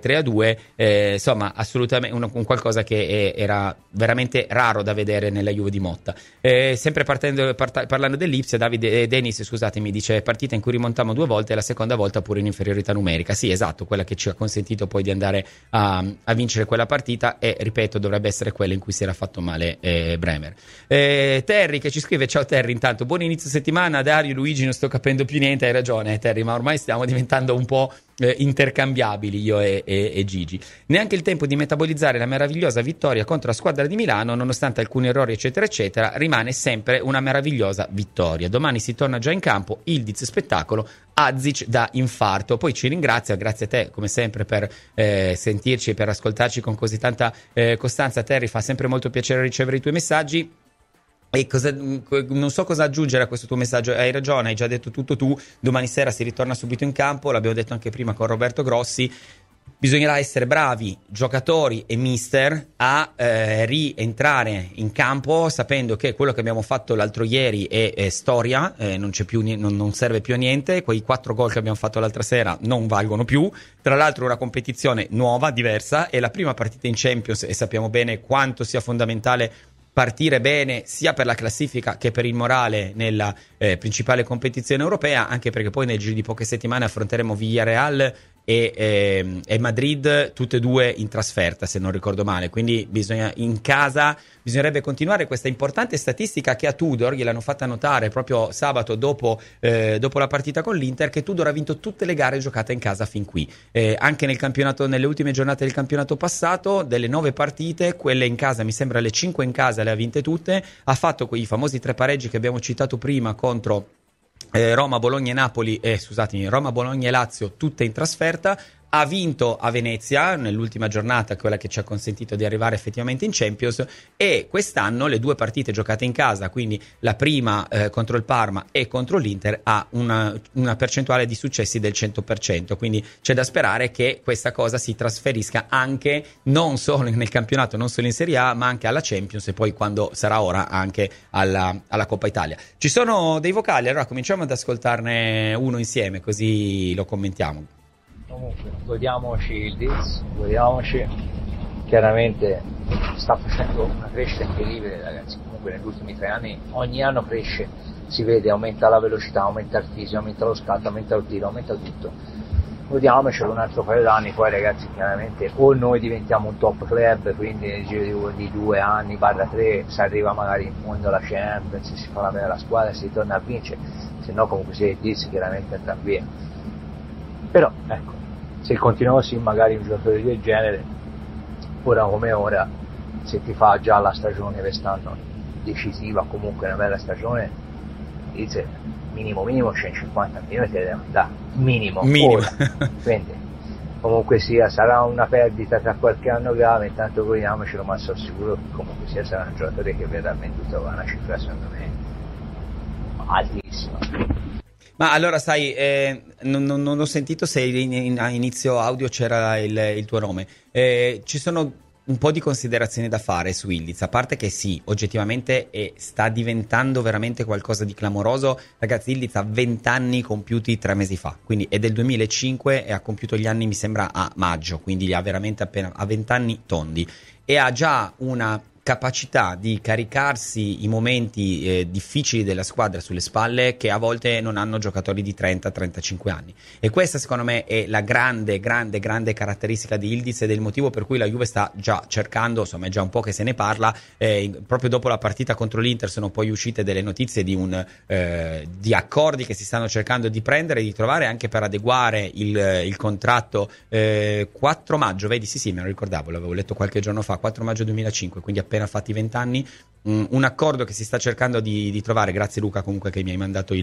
3-2, insomma assolutamente un qualcosa che era veramente raro da vedere nella Juve di Motta. Sempre parlando dell'Ipsia, Denis scusatemi, dice partita in cui rimontammo 2 volte e la seconda volta pure in inferiorità numerica. Sì, esatto, quella che ci ha consentito poi di andare a vincere quella partita, e ripeto dovrebbe essere quella in cui si era fatto male Bremer. Terry che ci scrive: ciao Terry, intanto buon inizio settimana. Dario, Luigi, non sto capendo più niente, hai ragione Terry, ma ormai stiamo diventando un po' intercambiabili io e Gigi. Neanche il tempo di metabolizzare la meravigliosa vittoria contro la squadra di Milano, nonostante alcuni errori eccetera eccetera, rimane sempre una meravigliosa vittoria. Domani si torna già in campo, Ildiz spettacolo, Azic da infarto. Poi ci ringrazia, grazie a te come sempre per sentirci e per ascoltarci con così tanta costanza. Terry, fa sempre molto piacere ricevere i tuoi messaggi. E non so cosa aggiungere a questo tuo messaggio. Hai ragione, hai già detto tutto tu. Domani sera si ritorna subito in campo, l'abbiamo detto anche prima con Roberto Grossi. Bisognerà essere bravi giocatori e mister a rientrare in campo sapendo che quello che abbiamo fatto l'altro ieri è storia, non c'è più, non serve più a niente. Quei 4 gol che abbiamo fatto l'altra sera non valgono più. Tra l'altro una competizione nuova, diversa, è la prima partita in Champions e sappiamo bene quanto sia fondamentale partire bene sia per la classifica che per il morale nella principale competizione europea, anche perché poi nel giro di poche settimane affronteremo Villarreal e Madrid, tutte e 2 in trasferta se non ricordo male, quindi bisognerebbe continuare questa importante statistica che a Tudor gliel'hanno fatta notare proprio sabato dopo la partita con l'Inter, che Tudor ha vinto tutte le gare giocate in casa fin qui, anche nel campionato, nelle ultime giornate del campionato passato, delle 9 partite, quelle in casa mi sembra le 5 in casa le ha vinte tutte, ha fatto quei famosi 3 pareggi che abbiamo citato prima contro Roma, Bologna e Napoli, Roma, Bologna e Lazio, tutte in trasferta. Ha vinto a Venezia nell'ultima giornata, quella che ci ha consentito di arrivare effettivamente in Champions, e quest'anno le 2 partite giocate in casa, quindi la prima contro il Parma e contro l'Inter, ha una percentuale di successi del 100%, quindi c'è da sperare che questa cosa si trasferisca anche non solo nel campionato, non solo in Serie A, ma anche alla Champions e poi, quando sarà ora, anche alla Coppa Italia. Ci sono dei vocali, allora cominciamo ad ascoltarne uno insieme così lo commentiamo. Comunque, godiamoci il Diz, chiaramente sta facendo una crescita incredibile ragazzi, comunque negli ultimi 3 anni ogni anno cresce, si vede, aumenta la velocità, aumenta il fisico, aumenta lo scatto, aumenta il tiro, aumenta tutto. Godiamocelo un altro paio d'anni, poi ragazzi chiaramente o noi diventiamo un top club, quindi nel giro di 2 anni, 3, si arriva magari in fondo alla Champions, si fa la bella squadra, si torna a vincere, se no comunque se il Diz chiaramente andrà via. Però ecco, se continua così magari un giocatore del genere, ora come ora, se ti fa già la stagione quest'anno decisiva, comunque una bella stagione, dice minimo 150 milioni te da minimo. Ora. Quindi comunque sia sarà una perdita tra qualche anno grave, intanto godiamocelo, ma sono sicuro che comunque sia sarà un giocatore che verrà venduto a una cifra secondo me altissima. Ma allora sai, non ho sentito se a inizio audio c'era il tuo nome. Ci sono un po' di considerazioni da fare su Ildiz, a parte che sì, oggettivamente sta diventando veramente qualcosa di clamoroso. Ragazzi, Ildiz ha 20 anni compiuti 3 mesi fa, quindi è del 2005 e ha compiuto gli anni mi sembra a maggio, quindi li ha veramente ha 20 anni tondi, e ha già una capacità di caricarsi i momenti difficili della squadra sulle spalle che a volte non hanno giocatori di 30-35 anni, e questa secondo me è la grande caratteristica di Yıldız ed è il motivo per cui la Juve sta già cercando, insomma è già un po' che se ne parla, proprio dopo la partita contro l'Inter sono poi uscite delle notizie di accordi che si stanno cercando di prendere e di trovare anche per adeguare il contratto. 4 maggio, vedi, sì me lo ricordavo, l'avevo letto qualche giorno fa, 4 maggio 2005, quindi appena fatti 20 anni, un accordo che si sta cercando di trovare. Grazie Luca comunque che mi hai mandato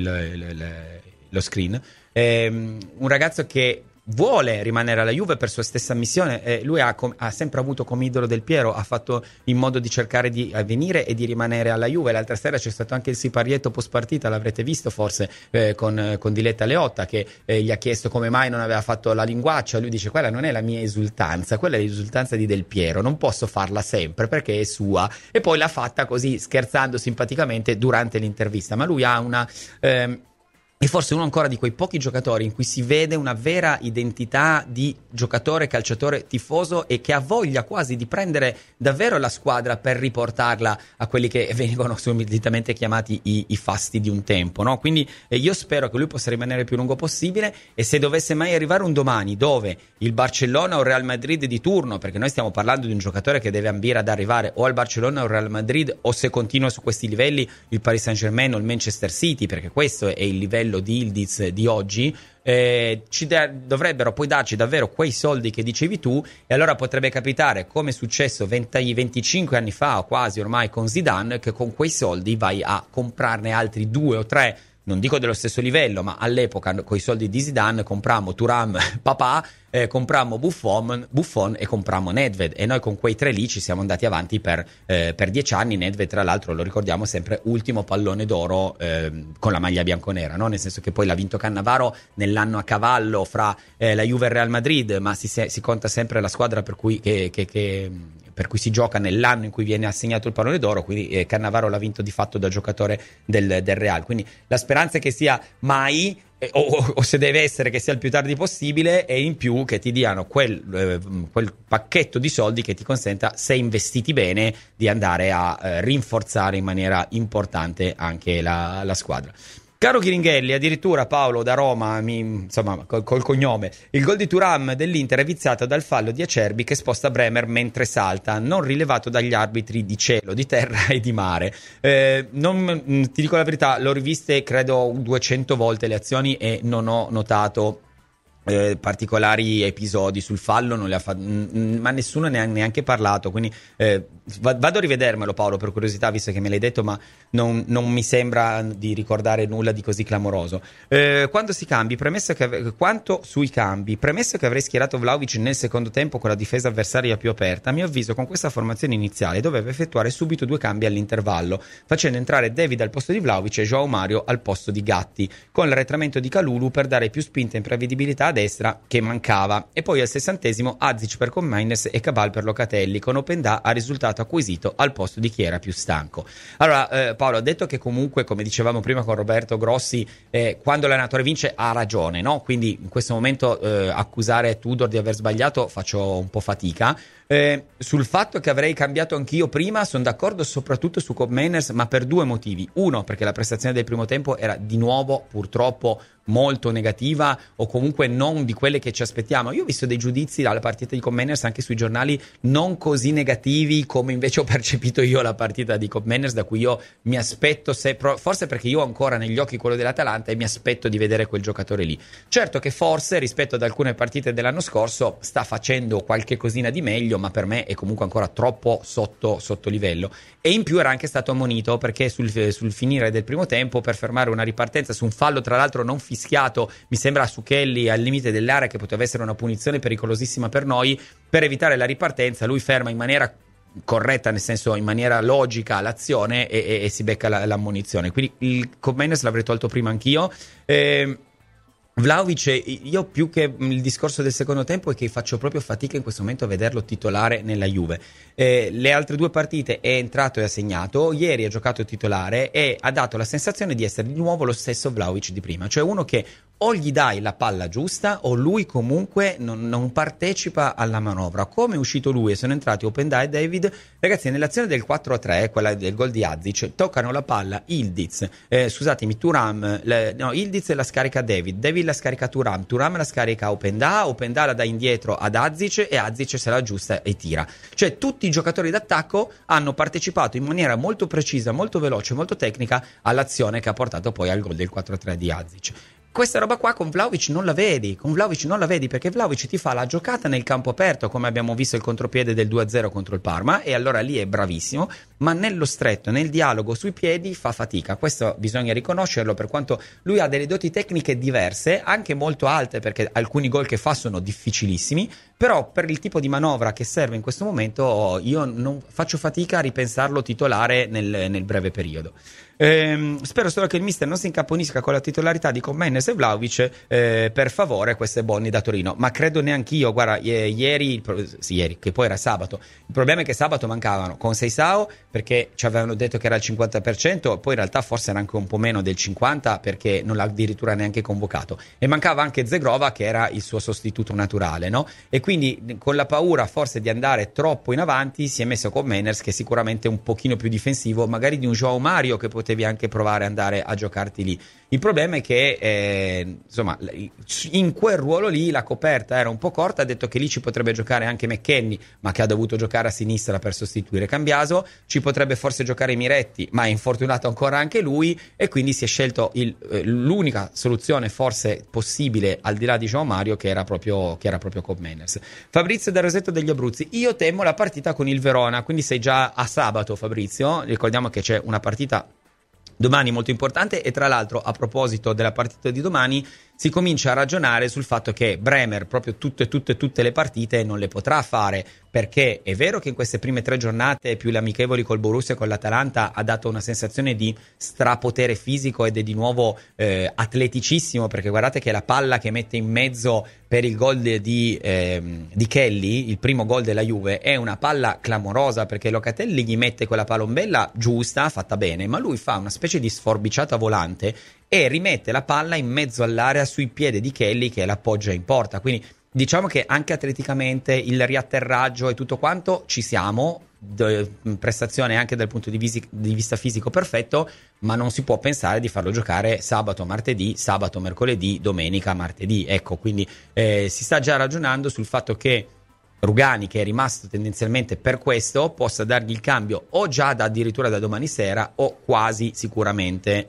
lo screen. Un ragazzo che vuole rimanere alla Juve per sua stessa missione, lui ha sempre avuto come idolo Del Piero, ha fatto in modo di cercare di venire e di rimanere alla Juve. L'altra sera c'è stato anche il siparietto post partita, l'avrete visto forse, con Diletta Leotta che gli ha chiesto come mai non aveva fatto la linguaccia. Lui dice: quella non è la mia esultanza, quella è l'esultanza di Del Piero, non posso farla sempre perché è sua, e poi l'ha fatta così scherzando simpaticamente durante l'intervista. Ma lui ha è forse uno ancora di quei pochi giocatori in cui si vede una vera identità di giocatore, calciatore, tifoso, e che ha voglia quasi di prendere davvero la squadra per riportarla a quelli che vengono solitamente chiamati i fasti di un tempo, no? Quindi io spero che lui possa rimanere il più lungo possibile, e se dovesse mai arrivare un domani dove il Barcellona o il Real Madrid di turno, perché noi stiamo parlando di un giocatore che deve ambire ad arrivare o al Barcellona o al Real Madrid, o se continua su questi livelli il Paris Saint-Germain o il Manchester City, perché questo è il livello di Yıldız di oggi, dovrebbero poi darci davvero quei soldi che dicevi tu, e allora potrebbe capitare, come è successo 25 anni fa o quasi ormai con Zidane, che con quei soldi vai a comprarne altri 2 o 3, non dico dello stesso livello, ma all'epoca con i soldi di Zidane comprammo Thuram papà, comprammo Buffon e comprammo Nedved, e noi con quei 3 lì ci siamo andati avanti per 10 anni. Nedved tra l'altro lo ricordiamo sempre ultimo pallone d'oro con la maglia bianconera, no? Nel senso che poi l'ha vinto Cannavaro nell'anno a cavallo fra la Juve e il Real Madrid, ma si conta sempre la squadra per cui per cui si gioca nell'anno in cui viene assegnato il pallone d'oro, quindi Cannavaro l'ha vinto di fatto da giocatore del Real. Quindi la speranza è che sia mai, o se deve essere che sia il più tardi possibile, e in più che ti diano quel pacchetto di soldi che ti consenta, se investiti bene, di andare a rinforzare in maniera importante anche la squadra. Caro Chiringhelli, addirittura Paolo da Roma, insomma col cognome, il gol di Thuram dell'Inter è viziato dal fallo di Acerbi che sposta Bremer mentre salta, non rilevato dagli arbitri di cielo, di terra e di mare. Ti dico la verità, l'ho riviste credo 200 volte le azioni e non ho notato particolari episodi sul fallo, non ma nessuno ne ha neanche parlato, quindi vado a rivedermelo Paolo per curiosità, visto che me l'hai detto, ma non mi sembra di ricordare nulla di così clamoroso. Quanto sui cambi, premesso che avrei schierato Vlahovic nel secondo tempo con la difesa avversaria più aperta, a mio avviso con questa formazione iniziale doveva effettuare subito 2 cambi all'intervallo, facendo entrare David al posto di Vlahovic e João Mario al posto di Gatti, con l'arretramento di Kalulu per dare più spinta e imprevedibilità a destra che mancava, e poi al 60° Azic per Koemmeiners e Cabal per Locatelli, con Openda a risultato acquisito al posto di chi era più stanco. Allora Paolo ha detto che comunque, come dicevamo prima con Roberto Grossi, quando l'allenatore vince ha ragione, no? Quindi in questo momento accusare Tudor di aver sbagliato faccio un po' fatica. Sul fatto che avrei cambiato anch'io prima sono d'accordo, soprattutto su Koemmeiners, ma per 2 motivi. Uno, perché la prestazione del primo tempo era di nuovo purtroppo molto negativa, o comunque non di quelle che ci aspettiamo. Io ho visto dei giudizi alla partita di Koemmeiners anche sui giornali non così negativi come invece ho percepito io la partita di Koemmeiners, da cui io mi aspetto, forse perché io ho ancora negli occhi quello dell'Atalanta e mi aspetto di vedere quel giocatore lì. Certo che forse rispetto ad alcune partite dell'anno scorso sta facendo qualche cosina di meglio, ma per me è comunque ancora troppo sotto livello, e in più era anche stato ammonito perché sul finire del primo tempo, per fermare una ripartenza su un fallo tra l'altro non fischiato, mi sembra su Kelly al limite dell'area, che poteva essere una punizione pericolosissima per noi, per evitare la ripartenza lui ferma in maniera corretta, nel senso in maniera logica l'azione, e si becca l'ammonizione. Quindi il Koemmeiners l'avrei tolto prima anch'io. Vlahovic, io più che il discorso del secondo tempo è che faccio proprio fatica in questo momento a vederlo titolare nella Juve. Le altre 2 partite è entrato e ha segnato, ieri ha giocato titolare e ha dato la sensazione di essere di nuovo lo stesso Vlahovic di prima, cioè uno che o gli dai la palla giusta o lui comunque non partecipa alla manovra. Come è uscito lui e sono entrati Openda e David, ragazzi, nell'azione del 4-3, quella del gol di Azic, toccano la palla Ildiz, Thuram, Ildiz la scarica David la scarica Thuram la scarica Openda la dà indietro ad Azic e Azic se la aggiusta e tira. Cioè tutti i giocatori d'attacco hanno partecipato in maniera molto precisa, molto veloce, molto tecnica all'azione che ha portato poi al gol del 4-3 di Azic. Questa roba qua con Vlahovic non la vedi, perché Vlahovic ti fa la giocata nel campo aperto, come abbiamo visto il contropiede del 2-0 contro il Parma, e allora lì è bravissimo, ma nello stretto, nel dialogo sui piedi fa fatica. Questo bisogna riconoscerlo, per quanto lui ha delle doti tecniche diverse, anche molto alte, perché alcuni gol che fa sono difficilissimi, però per il tipo di manovra che serve in questo momento io non faccio fatica a ripensarlo titolare nel breve periodo. Spero solo che il mister non si incaponisca con la titolarità di Koeman e Vlahovic, per favore. Questo è Bonni da Torino, ma credo neanch'io. Guarda, ieri, che poi era sabato, il problema è che sabato mancavano con Seisao, perché ci avevano detto che era il 50%, poi in realtà forse era anche un po' meno del 50%, perché non l'ha addirittura neanche convocato, e mancava anche Zegrova, che era il suo sostituto naturale, no? E quindi con la paura forse di andare troppo in avanti si è messo con Meiners, che è sicuramente un pochino più difensivo magari di un João Mario, che potevi anche provare ad andare a giocarti lì. Il problema è che insomma, in quel ruolo lì la coperta era un po' corta. Ha detto che lì ci potrebbe giocare anche McKennie, ma che ha dovuto giocare a sinistra per sostituire Cambiaso. Ci potrebbe forse giocare Miretti, ma è infortunato ancora anche lui, e quindi si è scelto l'unica soluzione forse possibile al di là di João Mario, che era proprio con Meiners. Fabrizio da Rosetto degli Abruzzi: io temo la partita con il Verona. Quindi sei già a sabato, Fabrizio. Ricordiamo che c'è una partita domani molto importante, e tra l'altro, a proposito della partita di domani, si comincia a ragionare sul fatto che Bremer proprio tutte le partite non le potrà fare, perché è vero che in queste prime 3 giornate più le amichevoli col Borussia e con l'Atalanta ha dato una sensazione di strapotere fisico ed è di nuovo atleticissimo, perché guardate che la palla che mette in mezzo per il gol di Kelly, il primo gol della Juve, è una palla clamorosa, perché Locatelli gli mette quella palombella giusta, fatta bene, ma lui fa una specie di sforbiciata volante e rimette la palla in mezzo all'area sui piedi di Kelly, che l'appoggia in porta. Quindi diciamo che anche atleticamente il riatterraggio e tutto quanto ci siamo, prestazione anche dal punto di vista fisico perfetto, ma non si può pensare di farlo giocare sabato, martedì, sabato, mercoledì, domenica, martedì. Ecco, quindi si sta già ragionando sul fatto che Rugani, che è rimasto tendenzialmente per questo, possa dargli il cambio o già addirittura da domani sera o quasi sicuramente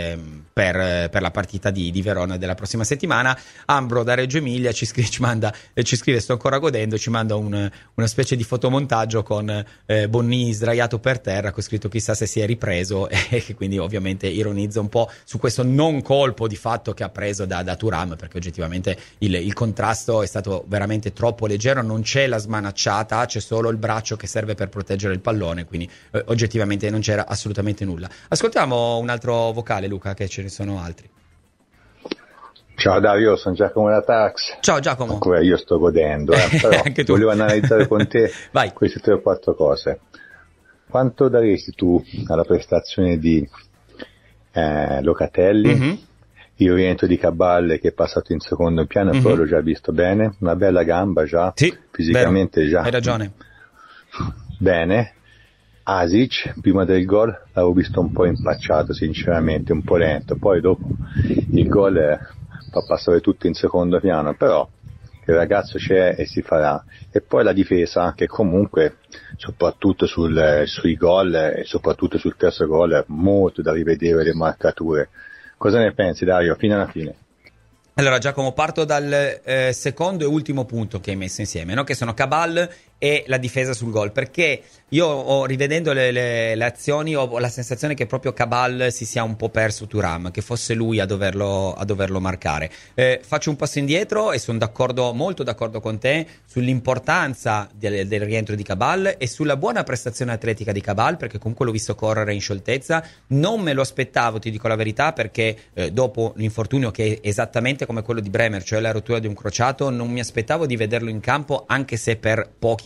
per la partita di Verona della prossima settimana. Ambro da Reggio Emilia ci scrive sto ancora godendo, ci manda una specie di fotomontaggio con Bonni sdraiato per terra, con scritto chissà se si è ripreso, e che quindi ovviamente ironizza un po' su questo non colpo di fatto che ha preso da Thuram, perché oggettivamente il contrasto è stato veramente troppo leggero. Non c'è la smanacciata, c'è solo il braccio che serve per proteggere il pallone, quindi oggettivamente non c'era assolutamente nulla. Ascoltiamo un altro vocale, Luca, che ce ne sono altri. Ciao Dario, sono Giacomo da Tax. Ciao Giacomo. Ancora io sto godendo, però anche tu. Volevo analizzare con te Vai. queste 3 o 4 cose. Quanto daresti tu alla prestazione di Locatelli? Mm-hmm. Il rientro di Cabal, che è passato in secondo piano, poi l'ho già visto bene, una bella gamba già, sì, fisicamente vero. già. Hai ragione. Bene. Asic, prima del gol, l'avevo visto un po' impacciato, sinceramente, un po' lento, poi dopo il gol fa passare tutto in secondo piano, però il ragazzo c'è e si farà. E poi la difesa, che comunque, soprattutto sui gol e soprattutto sul terzo gol, è molto da rivedere le marcature. Cosa ne pensi, Dario, fino alla fine? Allora, Giacomo, parto dal secondo e ultimo punto che hai messo insieme, no? Che sono Cabal e la difesa sul gol, perché io rivedendo le azioni ho la sensazione che proprio Cabal si sia un po' perso Thuram, che fosse lui a doverlo marcare. Faccio un passo indietro e sono molto d'accordo con te sull'importanza del rientro di Cabal e sulla buona prestazione atletica di Cabal, perché comunque l'ho visto correre in scioltezza. Non me lo aspettavo, ti dico la verità, perché dopo l'infortunio che è esattamente come quello di Bremer, cioè la rottura di un crociato, non mi aspettavo di vederlo in campo, anche se per pochi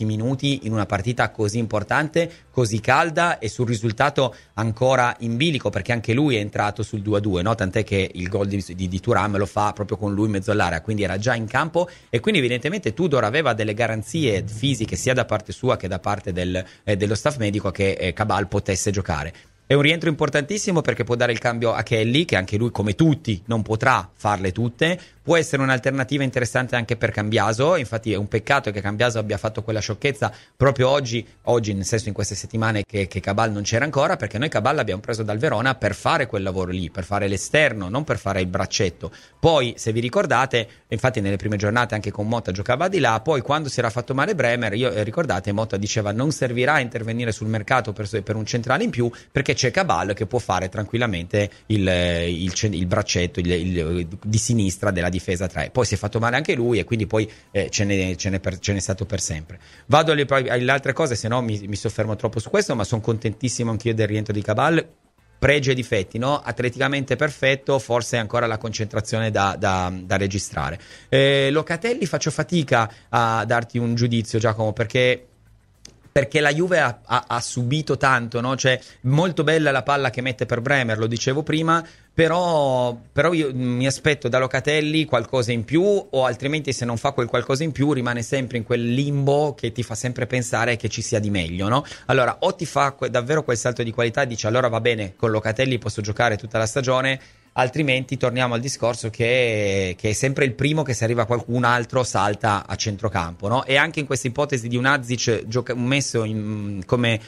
minuti in una partita così importante, così calda e sul risultato ancora in bilico, perché anche lui è entrato sul 2-2, no? Tant'è che il gol di Thuram lo fa proprio con lui in mezzo all'area, quindi era già in campo e quindi evidentemente Tudor aveva delle garanzie fisiche sia da parte sua che da parte dello staff medico che Cabal potesse giocare. È un rientro importantissimo perché può dare il cambio a Kelly, che anche lui, come tutti, non potrà farle tutte. Può essere un'alternativa interessante anche per Cambiaso. Infatti è un peccato che Cambiaso abbia fatto quella sciocchezza proprio oggi nel senso in queste settimane che Cabal non c'era ancora, perché noi Cabal l'abbiamo preso dal Verona per fare quel lavoro lì, per fare l'esterno, non per fare il braccetto. Poi, se vi ricordate, infatti nelle prime giornate anche con Motta giocava di là, poi quando si era fatto male Bremer, ricordate, Motta diceva non servirà a intervenire sul mercato per un centrale in più, perché c'è Cabal che può fare tranquillamente il braccetto di sinistra della difesa 3. Poi si è fatto male anche lui e quindi poi ce n'è stato per sempre. Vado alle altre cose, se no mi soffermo troppo su questo, ma sono contentissimo anch'io del rientro di Cabal. Pregi e difetti, no? Atleticamente perfetto, forse ancora la concentrazione da registrare. Locatelli faccio fatica a darti un giudizio, Giacomo, perché la Juve ha subito tanto, no? Cioè, molto bella la palla che mette per Bremer, lo dicevo prima, però io mi aspetto da Locatelli qualcosa in più, o altrimenti se non fa quel qualcosa in più rimane sempre in quel limbo che ti fa sempre pensare che ci sia di meglio, no? Allora, o ti fa davvero quel salto di qualità e dici allora va bene, con Locatelli posso giocare tutta la stagione, altrimenti torniamo al discorso che è sempre il primo che se arriva qualcun altro salta a centrocampo, no? E anche in questa ipotesi di un Azic messo come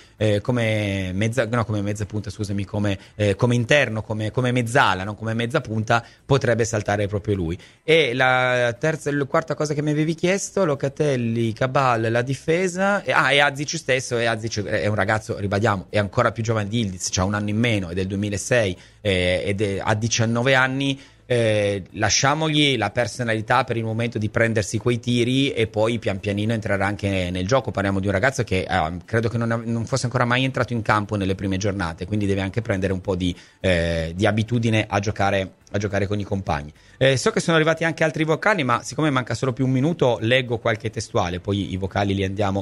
mezza punta, scusami, come interno, come mezzala, non come mezza punta, potrebbe saltare proprio lui. E la quarta cosa che mi avevi chiesto, Locatelli, Cabal, la difesa e Azic stesso. E Azic è un ragazzo, ribadiamo, è ancora più giovane di Yildiz, c'ha un anno in meno, è del 2006 ed ha 19 anni. Lasciamogli la personalità per il momento di prendersi quei tiri e poi pian pianino entrerà anche nel gioco. Parliamo di un ragazzo che credo che non fosse ancora mai entrato in campo nelle prime giornate, quindi deve anche prendere un po' di abitudine a giocare con i compagni. So che sono arrivati anche altri vocali, ma siccome manca solo più un minuto leggo qualche testuale, poi i vocali li andiamo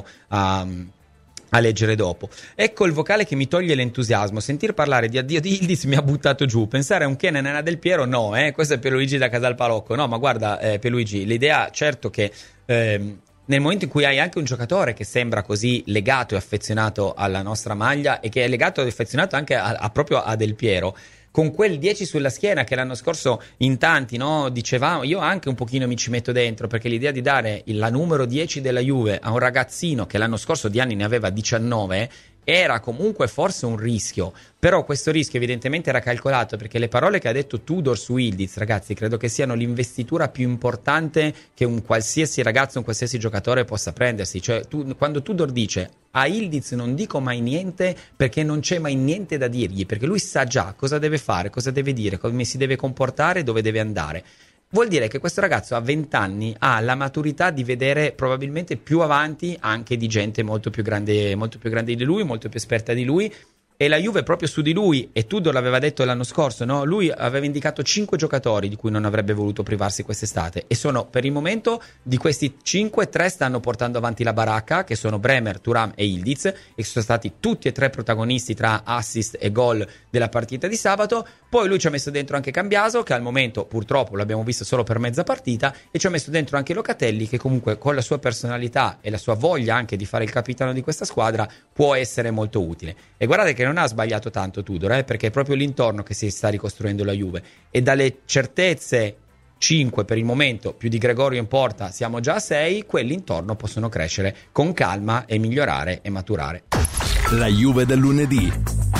a leggere dopo. Ecco il vocale che mi toglie l'entusiasmo. Sentir parlare di addio di Yildiz mi ha buttato giù. Pensare a un Kenan e una Del Piero, no, questo è Pierluigi da Casalpalocco. No, ma guarda, Pierluigi, l'idea, certo che nel momento in cui hai anche un giocatore che sembra così legato e affezionato alla nostra maglia e che è legato e affezionato anche proprio a Del Piero, con quel 10 sulla schiena che l'anno scorso in tanti, no, dicevamo, io anche un pochino mi ci metto dentro, perché l'idea di dare la numero 10 della Juve a un ragazzino che l'anno scorso di anni ne aveva 19 era comunque forse un rischio, però questo rischio evidentemente era calcolato, perché le parole che ha detto Tudor su Yildiz, ragazzi, credo che siano l'investitura più importante che un qualsiasi ragazzo, un qualsiasi giocatore possa prendersi. Cioè, quando Tudor dice a Yildiz non dico mai niente perché non c'è mai niente da dirgli, perché lui sa già cosa deve fare, cosa deve dire, come si deve comportare, dove deve andare. Vuol dire che questo ragazzo a 20 anni ha la maturità di vedere probabilmente più avanti anche di gente molto più grande di lui, molto più esperta di lui, e la Juve proprio su di lui, e Tudor l'aveva detto l'anno scorso, no? Lui aveva indicato 5 giocatori di cui non avrebbe voluto privarsi quest'estate, e sono per il momento di questi 5, 3 stanno portando avanti la baracca, che sono Bremer, Thuram e Yildiz, e sono stati tutti e 3 protagonisti tra assist e gol della partita di sabato. Poi lui ci ha messo dentro anche Cambiaso, che al momento purtroppo l'abbiamo visto solo per mezza partita, e ci ha messo dentro anche Locatelli, che comunque con la sua personalità e la sua voglia anche di fare il capitano di questa squadra può essere molto utile. E guardate che non ha sbagliato tanto Tudor, perché è proprio l'intorno che si sta ricostruendo la Juve, e dalle certezze 5 per il momento più di Gregorio in porta siamo già a 6, quelli intorno possono crescere con calma e migliorare e maturare. La Juve del lunedì.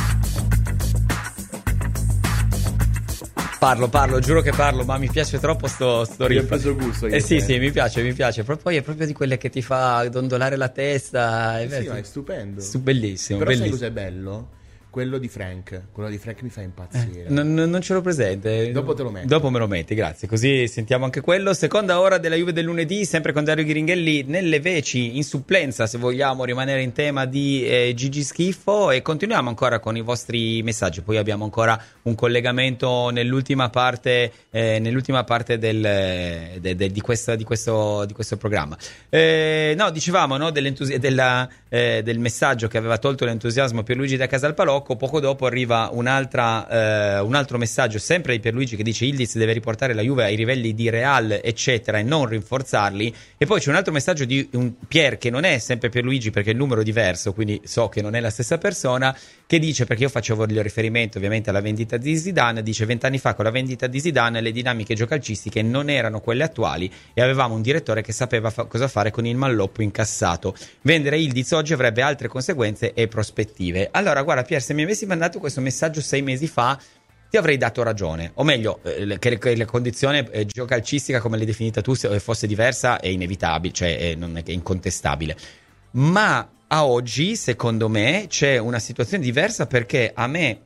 Parlo, giuro che parlo, ma mi piace troppo sto riff. Mi ha preso gusto. Sì, mi piace. Poi è proprio di quelle che ti fa dondolare la testa. Sì, ma è stupendo. Bellissimo. Però bellissimo. sai cos'è bello? quello di Frank mi fa impazzire. Non ce l'ho presente. Dopo te lo metti. Dopo me lo metti, grazie. Così sentiamo anche quello. Seconda ora della Juve del lunedì, sempre con Dario Ghiringhelli nelle veci, in supplenza, se vogliamo rimanere in tema di Gigi Schifo, e continuiamo ancora con i vostri messaggi. Poi abbiamo ancora un collegamento nell'ultima parte di questo programma. No, dicevamo, no, del messaggio che aveva tolto l'entusiasmo Pierluigi da Casalpalocco. Poco dopo arriva un altro messaggio sempre di Pierluigi che dice: Yildiz deve riportare la Juve ai livelli di Real eccetera e non rinforzarli. E poi c'è un altro messaggio di un Pier, che non è sempre Pierluigi perché il numero è diverso, quindi so che non è la stessa persona, che dice, perché io facevo il riferimento ovviamente alla vendita di Zidane, dice: 20 anni fa con la vendita di Zidane le dinamiche giocalcistiche non erano quelle attuali e avevamo un direttore che sapeva cosa fare con il malloppo incassato. Vendere Yildiz oggi avrebbe altre conseguenze e prospettive. Allora guarda Pier, se mi avessi mandato questo messaggio 6 mesi fa ti avrei dato ragione, o meglio, che la condizione giocalcistica come l'hai definita tu fosse diversa è inevitabile, cioè non è incontestabile, ma a oggi secondo me c'è una situazione diversa, perché a me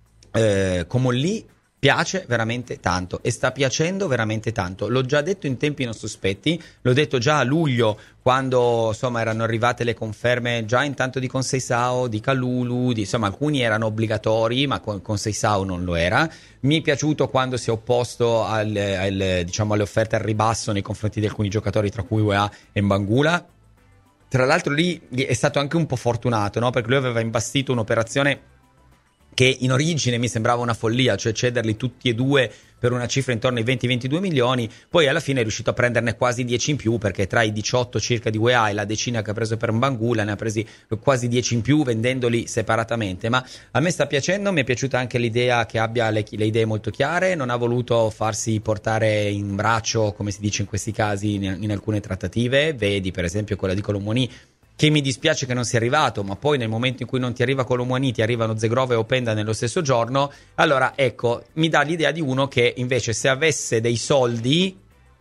Comolli piace veramente tanto e sta piacendo veramente tanto. L'ho già detto in tempi non sospetti, l'ho detto già a luglio, quando insomma erano arrivate le conferme già intanto di Conceição, di Kalulu, insomma alcuni erano obbligatori ma con Seisao non lo era. Mi è piaciuto quando si è opposto alle offerte al ribasso nei confronti di alcuni giocatori, tra cui UEA e Mbangula. Tra l'altro lì è stato anche un po' fortunato, no? Perché lui aveva imbastito un'operazione che in origine mi sembrava una follia, cioè cederli tutti e due per una cifra intorno ai 20-22 milioni, poi alla fine è riuscito a prenderne quasi 10 in più, perché tra i 18 circa di UEA e la decina che ha preso per Mbangula ne ha presi quasi 10 in più vendendoli separatamente. Ma a me sta piacendo, mi è piaciuta anche l'idea che abbia le idee molto chiare, non ha voluto farsi portare in braccio, come si dice in questi casi, in alcune trattative, vedi per esempio quella di Colomoni, che mi dispiace che non sia arrivato, ma poi nel momento in cui non ti arriva Colomani ti arrivano Zegrova e Openda nello stesso giorno. Allora ecco, mi dà l'idea di uno che invece se avesse dei soldi,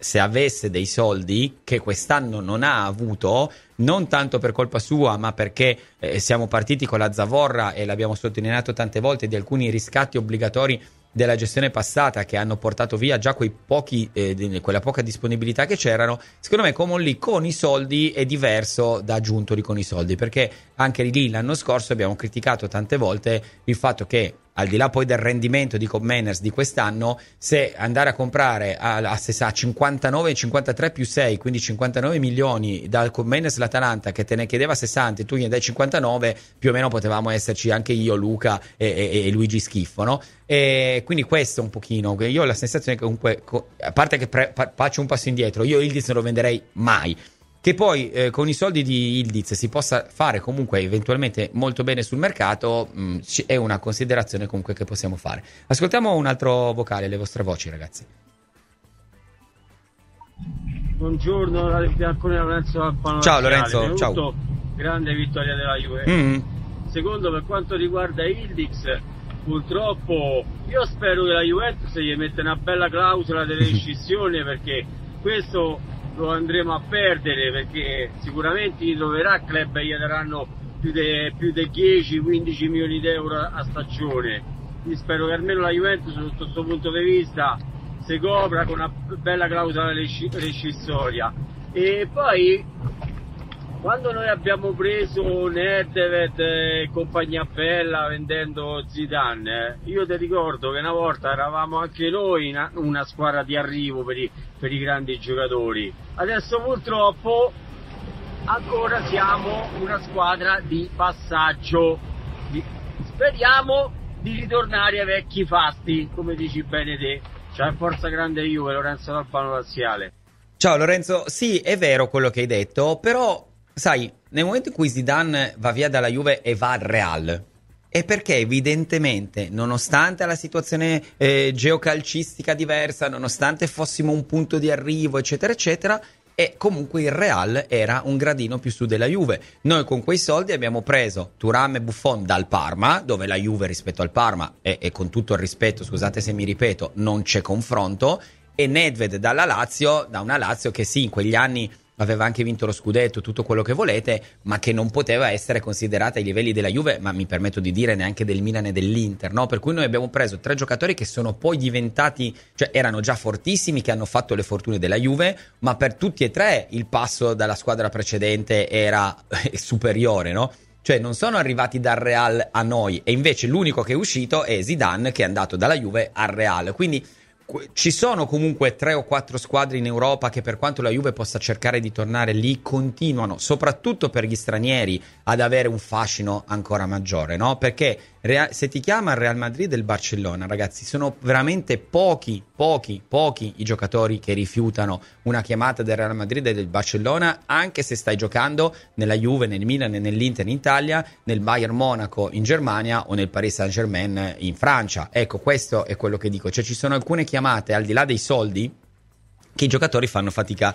che quest'anno non ha avuto, non tanto per colpa sua ma perché siamo partiti con la zavorra, e l'abbiamo sottolineato tante volte, di alcuni riscatti obbligatori della gestione passata che hanno portato via già quella poca disponibilità che c'erano. Secondo me Comolli con i soldi è diverso da Giuntoli con i soldi, perché anche lì l'anno scorso abbiamo criticato tante volte il fatto che, al di là poi del rendimento di Koopmeiners di quest'anno, se andare a comprare a 59, 53 più 6, quindi 59 milioni dal Koopmeiners l'Atalanta, che te ne chiedeva 60 e tu gli dai 59, più o meno potevamo esserci anche io, Luca e Luigi Schifo, no? E quindi questo un pochino, io ho la sensazione che comunque, a parte che faccio un passo indietro, io Yildiz non lo venderei mai. Che poi con i soldi di Yildiz si possa fare comunque eventualmente molto bene sul mercato, è una considerazione comunque che possiamo fare. Ascoltiamo un altro vocale, le vostre voci, ragazzi. Buongiorno, Lorenzo. Ciao Lorenzo, ciao. Grande vittoria della Juve. Secondo, per quanto riguarda Yildiz, purtroppo io spero che la Juventus gli metta una bella clausola delle rescissioni, perché questo lo andremo a perdere, perché sicuramente gli troverà club e gli daranno più di 10-15 milioni di euro a stagione. Quindi spero che almeno la Juventus sotto questo punto di vista si copra con una bella clausola rescissoria. E poi quando noi abbiamo preso Nedved e compagnia bella vendendo Zidane, io ti ricordo che una volta eravamo anche noi una squadra di arrivo per i grandi giocatori. Adesso purtroppo ancora siamo una squadra di passaggio. Speriamo di ritornare ai vecchi fasti, come dici bene te. C'è forza grande Juve, Lorenzo D'Albano Laziale. Ciao Lorenzo, sì, è vero quello che hai detto, però sai, nel momento in cui Zidane va via dalla Juve e va al Real, è perché evidentemente, nonostante la situazione geocalcistica diversa, nonostante fossimo un punto di arrivo, eccetera, eccetera, e comunque il Real era un gradino più su della Juve. Noi con quei soldi abbiamo preso Thuram e Buffon dal Parma, dove la Juve rispetto al Parma, e con tutto il rispetto, scusate se mi ripeto, non c'è confronto, e Nedved dalla Lazio, da una Lazio che sì, in quegli anni aveva anche vinto lo scudetto, tutto quello che volete, ma che non poteva essere considerata ai livelli della Juve, ma mi permetto di dire neanche del Milan e dell'Inter, no? Per cui noi abbiamo preso 3 giocatori che sono poi diventati, cioè erano già fortissimi, che hanno fatto le fortune della Juve, ma per tutti e 3 il passo dalla squadra precedente era superiore, no? Cioè non sono arrivati dal Real a noi, e invece l'unico che è uscito è Zidane, che è andato dalla Juve al Real. Quindi ci sono comunque 3 o 4 squadre in Europa che, per quanto la Juve possa cercare di tornare lì, continuano, soprattutto per gli stranieri, ad avere un fascino ancora maggiore, no? Perché se ti chiama il Real Madrid e il Barcellona, ragazzi, sono veramente pochi i giocatori che rifiutano una chiamata del Real Madrid e del Barcellona, anche se stai giocando nella Juve, nel Milan e nell'Inter in Italia, nel Bayern Monaco in Germania o nel Paris Saint-Germain in Francia. Ecco, questo è quello che dico. Cioè ci sono alcune chiamate, al di là dei soldi, che i giocatori fanno fatica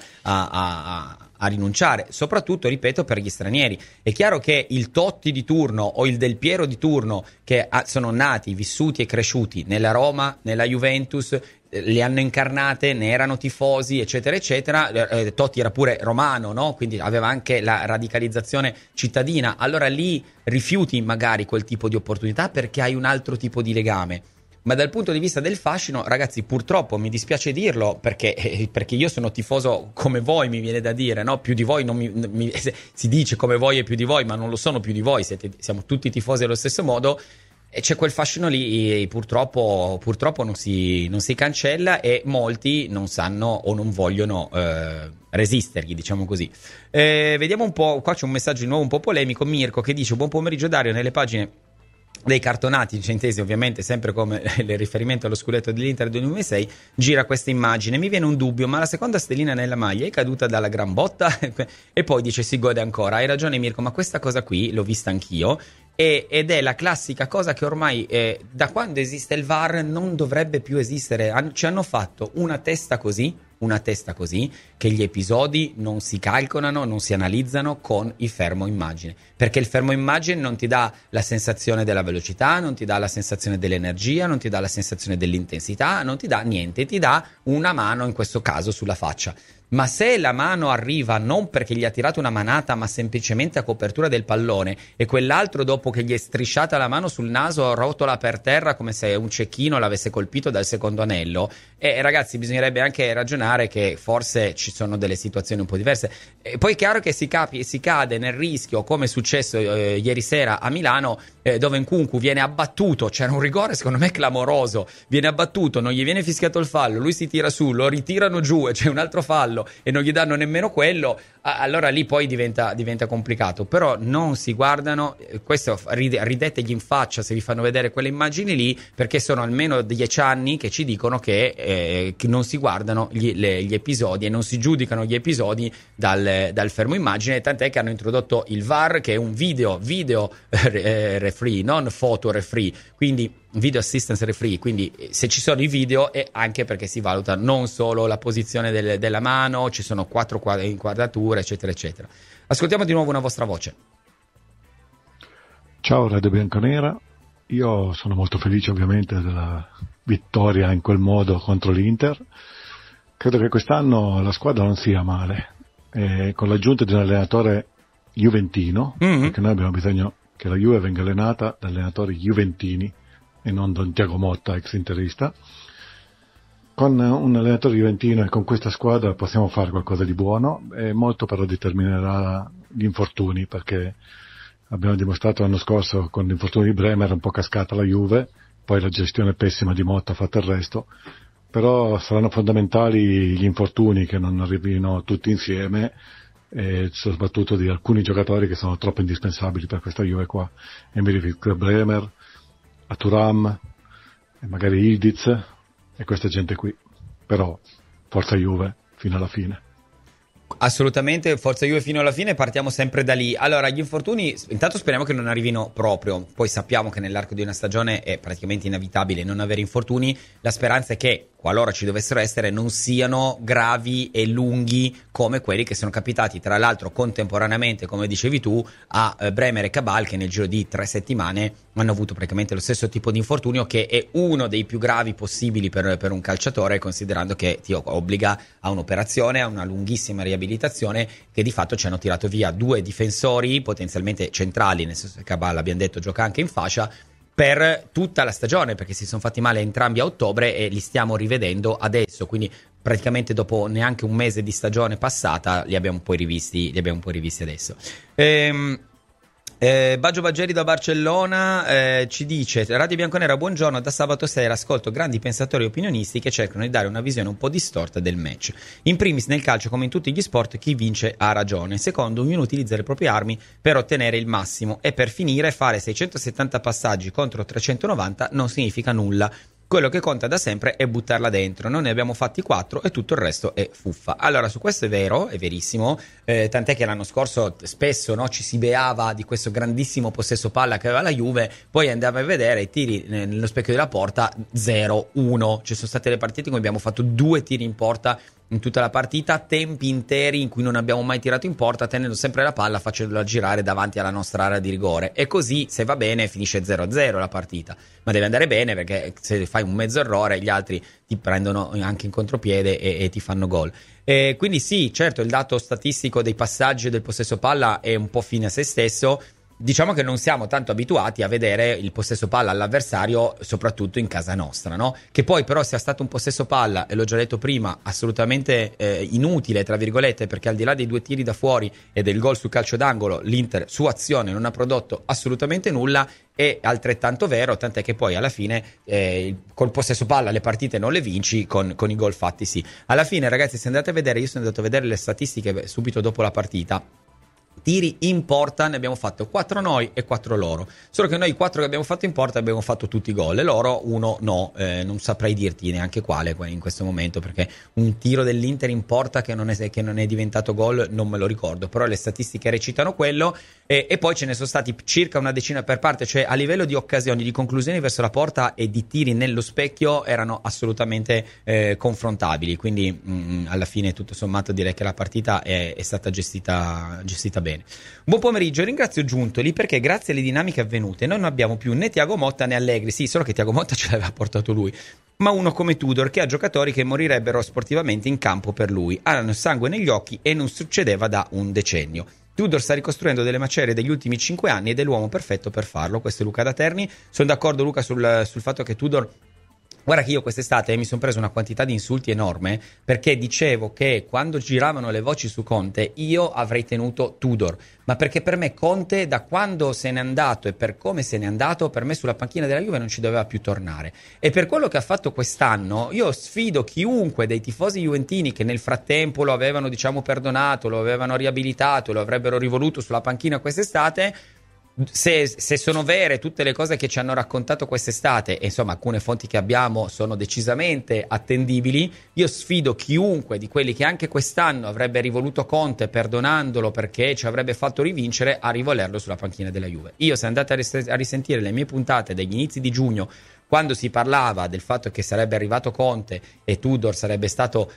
a rinunciare, soprattutto, ripeto, per gli stranieri. È chiaro che il Totti di turno o il Del Piero di turno, che sono nati, vissuti e cresciuti nella Roma, nella Juventus, le hanno incarnate, ne erano tifosi, eccetera eccetera. Totti era pure romano, no? Quindi aveva anche la radicalizzazione cittadina. Allora lì rifiuti magari quel tipo di opportunità perché hai un altro tipo di legame. Ma dal punto di vista del fascino, ragazzi, purtroppo mi dispiace dirlo, perché io sono tifoso come voi, mi viene da dire, no? Più di voi si dice come voi e più di voi, ma non lo sono più di voi, siamo tutti tifosi allo stesso modo, e c'è quel fascino lì, purtroppo non si cancella, e molti non sanno o non vogliono resistergli, diciamo così. Vediamo un po', qua c'è un messaggio di nuovo un po' polemico, Mirko, che dice: buon pomeriggio Dario, nelle pagine dei cartonati centesi, ovviamente sempre come il riferimento allo scudetto dell'Inter 2006, gira questa immagine. Mi viene un dubbio, ma la seconda stellina nella maglia è caduta dalla gran botta? E poi dice: si gode ancora. Hai ragione Mirko, ma questa cosa qui l'ho vista anch'io, ed è la classica cosa che ormai da quando esiste il VAR non dovrebbe più esistere. Ci hanno fatto una testa così, che gli episodi non si calcolano, non si analizzano con il fermo immagine, perché il fermo immagine non ti dà la sensazione della velocità, non ti dà la sensazione dell'energia, non ti dà la sensazione dell'intensità, non ti dà niente, ti dà una mano, in questo caso sulla faccia. Ma se la mano arriva non perché gli ha tirato una manata, ma semplicemente a copertura del pallone, e quell'altro, dopo che gli è strisciata la mano sul naso, rotola per terra come se un cecchino l'avesse colpito dal secondo anello, ragazzi, bisognerebbe anche ragionare che forse ci sono delle situazioni un po' diverse. Poi è chiaro che si cade nel rischio, come è successo ieri sera a Milano, dove Nkunku viene abbattuto, c'era un rigore secondo me clamoroso, viene abbattuto, non gli viene fischiato il fallo, lui si tira su, lo ritirano giù e c'è un altro fallo e non gli danno nemmeno quello, allora lì poi diventa complicato. Però non si guardano, questo ridetegli in faccia se vi fanno vedere quelle immagini lì, perché sono almeno 10 anni che ci dicono che non si guardano gli episodi e non si giudicano gli episodi dal fermo immagine, tant'è che hanno introdotto il VAR, che è un video referee, non foto referee, quindi video assistance referee. Quindi se ci sono i video è anche perché si valuta non solo la posizione della mano, ci sono 4 inquadrature, eccetera eccetera. Ascoltiamo di nuovo una vostra voce. Ciao Radio Bianconera, io sono molto felice ovviamente della vittoria in quel modo contro l'Inter. Credo che quest'anno la squadra non sia male, con l'aggiunta di un allenatore juventino, perché noi abbiamo bisogno che la Juve venga allenata da allenatori juventini e non da Thiago Motta, ex interista. Con un allenatore juventino e con questa squadra possiamo fare qualcosa di buono, e molto però determinerà gli infortuni, perché abbiamo dimostrato l'anno scorso con l'infortunio di Bremer un po' cascata la Juve, poi la gestione pessima di Motta ha fatto il resto, però saranno fondamentali gli infortuni, che non arrivino tutti insieme, e soprattutto di alcuni giocatori che sono troppo indispensabili per questa Juve qua, e mi riferisco a Bremer, a Thuram, e magari Ildiz e questa gente qui. Però forza Juve fino alla fine. Assolutamente, forza Juve fino alla fine, partiamo sempre da lì. Allora, gli infortuni, intanto speriamo che non arrivino proprio, poi sappiamo che nell'arco di una stagione è praticamente inevitabile non avere infortuni. La speranza è che qualora ci dovessero essere, non siano gravi e lunghi come quelli che sono capitati tra l'altro contemporaneamente, come dicevi tu, a Bremer e Cabal, che nel giro di 3 settimane hanno avuto praticamente lo stesso tipo di infortunio, che è uno dei più gravi possibili per un calciatore, considerando che ti obbliga a un'operazione, a una lunghissima riabilitazione, che di fatto ci hanno tirato via 2 difensori potenzialmente centrali, nel senso che Cabal, abbiamo detto, gioca anche in fascia, per tutta la stagione, perché si sono fatti male entrambi a ottobre e li stiamo rivedendo adesso, quindi praticamente dopo neanche un mese di stagione passata li abbiamo poi rivisti adesso. Baggio Baggeri da Barcellona ci dice: Radio Bianconera, buongiorno, da sabato sera ascolto grandi pensatori e opinionisti che cercano di dare una visione un po' distorta del match. In primis nel calcio, come in tutti gli sport, chi vince ha ragione. Secondo, ognuno utilizza le proprie armi per ottenere il massimo, e per finire fare 670 passaggi contro 390 non significa nulla. Quello che conta da sempre è buttarla dentro. Noi ne abbiamo fatti 4 e tutto il resto è fuffa. Allora, su questo è vero, è verissimo, tant'è che l'anno scorso spesso, no, ci si beava di questo grandissimo possesso palla che aveva la Juve, poi andiamo a vedere i tiri nello specchio della porta 0-1. Ci sono state le partite in cui abbiamo fatto 2 tiri in porta in tutta la partita, tempi interi in cui non abbiamo mai tirato in porta, tenendo sempre la palla, facendola girare davanti alla nostra area di rigore, e così, se va bene, finisce 0-0 la partita, ma deve andare bene, perché se fai un mezzo errore gli altri ti prendono anche in contropiede e ti fanno gol. Quindi sì, certo, il dato statistico dei passaggi e del possesso palla è un po' fine a se stesso. Diciamo che non siamo tanto abituati a vedere il possesso palla all'avversario, soprattutto in casa nostra, no? Che poi però sia stato un possesso palla, e l'ho già detto prima, assolutamente inutile, tra virgolette, perché al di là dei 2 tiri da fuori e del gol sul calcio d'angolo, l'Inter su azione non ha prodotto assolutamente nulla. È altrettanto vero, tant'è che poi alla fine col possesso palla le partite non le vinci, con i gol fatti sì. Alla fine, ragazzi, se andate a vedere, io sono andato a vedere le statistiche subito dopo la partita. Tiri in porta ne abbiamo fatto 4 noi e 4 loro, solo che noi 4 che abbiamo fatto in porta abbiamo fatto tutti i gol, e loro 1 no, non saprei dirti neanche quale in questo momento, perché un tiro dell'Inter in porta che non è diventato gol non me lo ricordo, però le statistiche recitano quello, e poi ce ne sono stati circa una decina per parte, cioè a livello di occasioni, di conclusioni verso la porta e di tiri nello specchio erano assolutamente confrontabili, quindi alla fine tutto sommato direi che la partita è stata gestita bene. Buon pomeriggio, ringrazio Giuntoli perché grazie alle dinamiche avvenute noi non abbiamo più né Thiago Motta né Allegri, sì, solo che Thiago Motta ce l'aveva portato lui, ma uno come Tudor che ha giocatori che morirebbero sportivamente in campo per lui, hanno sangue negli occhi e non succedeva da un decennio. Tudor sta ricostruendo delle macerie degli ultimi 5 anni ed è l'uomo perfetto per farlo. Questo è Luca da Terni. Sono d'accordo, Luca, sul fatto che Tudor... Guarda che io quest'estate mi sono preso una quantità di insulti enorme, perché dicevo che quando giravano le voci su Conte io avrei tenuto Tudor, ma perché per me Conte, da quando se n'è andato e per come se n'è andato, per me sulla panchina della Juve non ci doveva più tornare. E per quello che ha fatto quest'anno io sfido chiunque dei tifosi juventini che nel frattempo lo avevano, diciamo, perdonato, lo avevano riabilitato, lo avrebbero rivoluto sulla panchina quest'estate. Se sono vere tutte le cose che ci hanno raccontato quest'estate, e insomma alcune fonti che abbiamo sono decisamente attendibili, io sfido chiunque di quelli che anche quest'anno avrebbe rivoluto Conte perdonandolo perché ci avrebbe fatto rivincere, a rivolerlo sulla panchina della Juve. Io, se andate a risentire le mie puntate degli inizi di giugno, quando si parlava del fatto che sarebbe arrivato Conte e Tudor sarebbe stato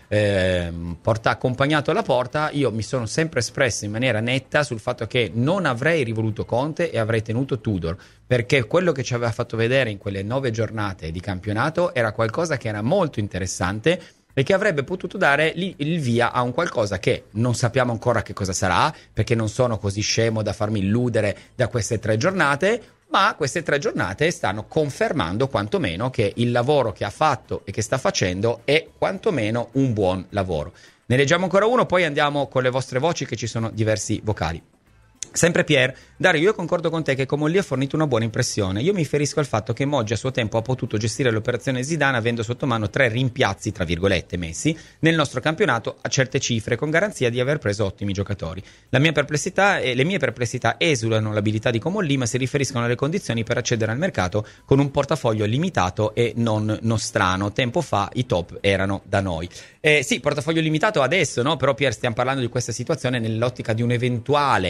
accompagnato alla porta, io mi sono sempre espresso in maniera netta sul fatto che non avrei rivoluto Conte e avrei tenuto Tudor, perché quello che ci aveva fatto vedere in quelle 9 giornate di campionato era qualcosa che era molto interessante e che avrebbe potuto dare il via a un qualcosa che non sappiamo ancora che cosa sarà, perché non sono così scemo da farmi illudere da queste 3 giornate, ma queste 3 giornate stanno confermando quantomeno che il lavoro che ha fatto e che sta facendo è quantomeno un buon lavoro. Ne leggiamo ancora uno, poi andiamo con le vostre voci, che ci sono diversi vocali. Sempre Pier: Dario, io concordo con te che Comolli ha fornito una buona impressione. Io mi riferisco al fatto che Moggi a suo tempo ha potuto gestire l'operazione Zidane avendo sotto mano 3 rimpiazzi, tra virgolette, messi nel nostro campionato a certe cifre, con garanzia di aver preso ottimi giocatori. Le mie perplessità esulano l'abilità di Comolli, ma si riferiscono alle condizioni per accedere al mercato con un portafoglio limitato e non nostrano. Tempo fa i top erano da noi. Sì, portafoglio limitato adesso, no? Però Pier, stiamo parlando di questa situazione nell'ottica di un eventuale, che speriamo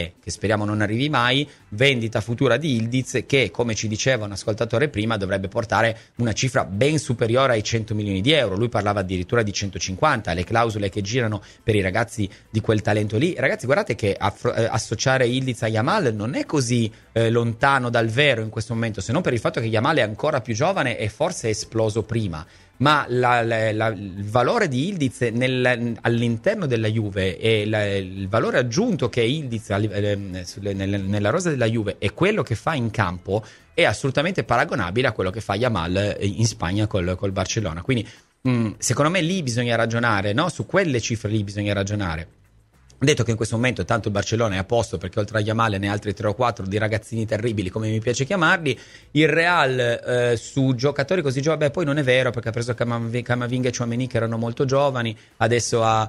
speriamo non arrivi mai, vendita futura di Yildiz che, come ci diceva un ascoltatore prima, dovrebbe portare una cifra ben superiore ai 100 milioni di euro. Lui parlava addirittura di 150, le clausole che girano per i ragazzi di quel talento lì. Ragazzi, guardate che associare Yildiz a Yamal non è così lontano dal vero in questo momento, se non per il fatto che Yamal è ancora più giovane e forse è esploso prima. Ma il valore di Yildiz all'interno della Juve e il valore aggiunto che Yildiz nella rosa della Juve e quello che fa in campo è assolutamente paragonabile a quello che fa Yamal in Spagna col Barcellona. Quindi secondo me lì bisogna ragionare, no? Su quelle cifre lì bisogna ragionare. Detto che in questo momento tanto il Barcellona è a posto, perché oltre a Yamal ne ha altri 3 o 4 di ragazzini terribili, come mi piace chiamarli. Il Real su giocatori così giovani, poi non è vero, perché ha preso Camavinga e Tchouaméni che erano molto giovani, adesso ha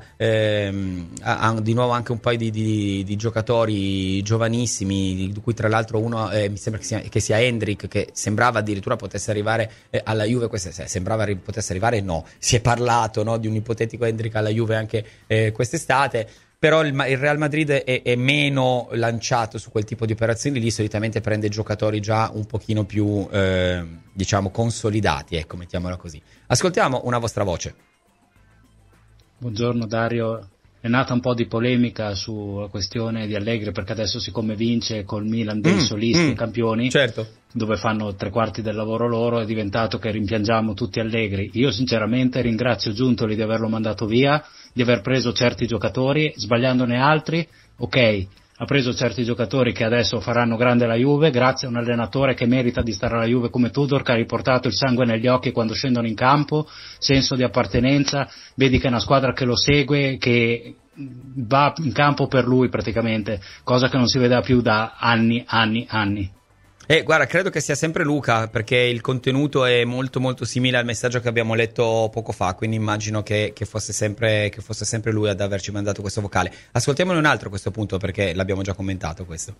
di nuovo anche un paio di giocatori giovanissimi, di cui tra l'altro uno mi sembra che sia Endrick, che sembrava addirittura potesse arrivare alla Juve. Sembrava potesse arrivare, no, si è parlato, no, di un ipotetico Endrick alla Juve anche quest'estate. Però il Real Madrid è meno lanciato su quel tipo di operazioni lì, solitamente prende giocatori già un pochino più, diciamo, consolidati, ecco, mettiamola così. Ascoltiamo una vostra voce. Buongiorno Dario, è nata un po' di polemica sulla questione di Allegri, perché adesso siccome vince col Milan dei solisti campioni, certo, dove fanno 3/4 del lavoro loro, è diventato che rimpiangiamo tutti Allegri. Io sinceramente ringrazio Giuntoli di averlo mandato via, di aver preso certi giocatori, sbagliandone altri, ok, ha preso certi giocatori che adesso faranno grande la Juve, grazie a un allenatore che merita di stare alla Juve come Tudor, che ha riportato il sangue negli occhi quando scendono in campo, senso di appartenenza, vedi che è una squadra che lo segue, che va in campo per lui praticamente, cosa che non si vedeva più da anni. Guarda, credo che sia sempre Luca, perché il contenuto è molto molto simile al messaggio che abbiamo letto poco fa, quindi immagino che fosse sempre lui ad averci mandato questo vocale. Ascoltiamone un altro a questo punto, perché l'abbiamo già commentato questo.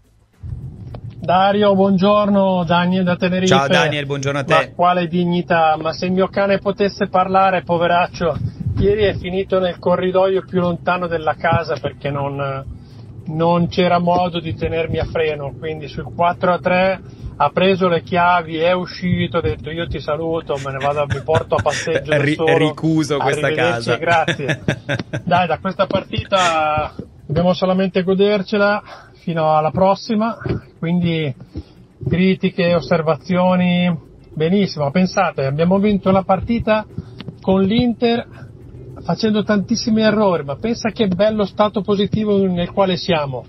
Dario, buongiorno, Daniel da Tenerife. Ciao Daniel, buongiorno a te. Ma quale dignità, ma se il mio cane potesse parlare, poveraccio, ieri è finito nel corridoio più lontano della casa perché non c'era modo di tenermi a freno, quindi sul 4-3 ha preso le chiavi, è uscito, ha detto io ti saluto, me ne vado, mi porto a passeggio da solo. Ricuso questa casa. Grazie. Dai, da questa partita dobbiamo solamente godercela fino alla prossima, quindi critiche, osservazioni, benissimo. Pensate, abbiamo vinto la partita con l'Inter facendo tantissimi errori, ma pensa che bello stato positivo nel quale siamo.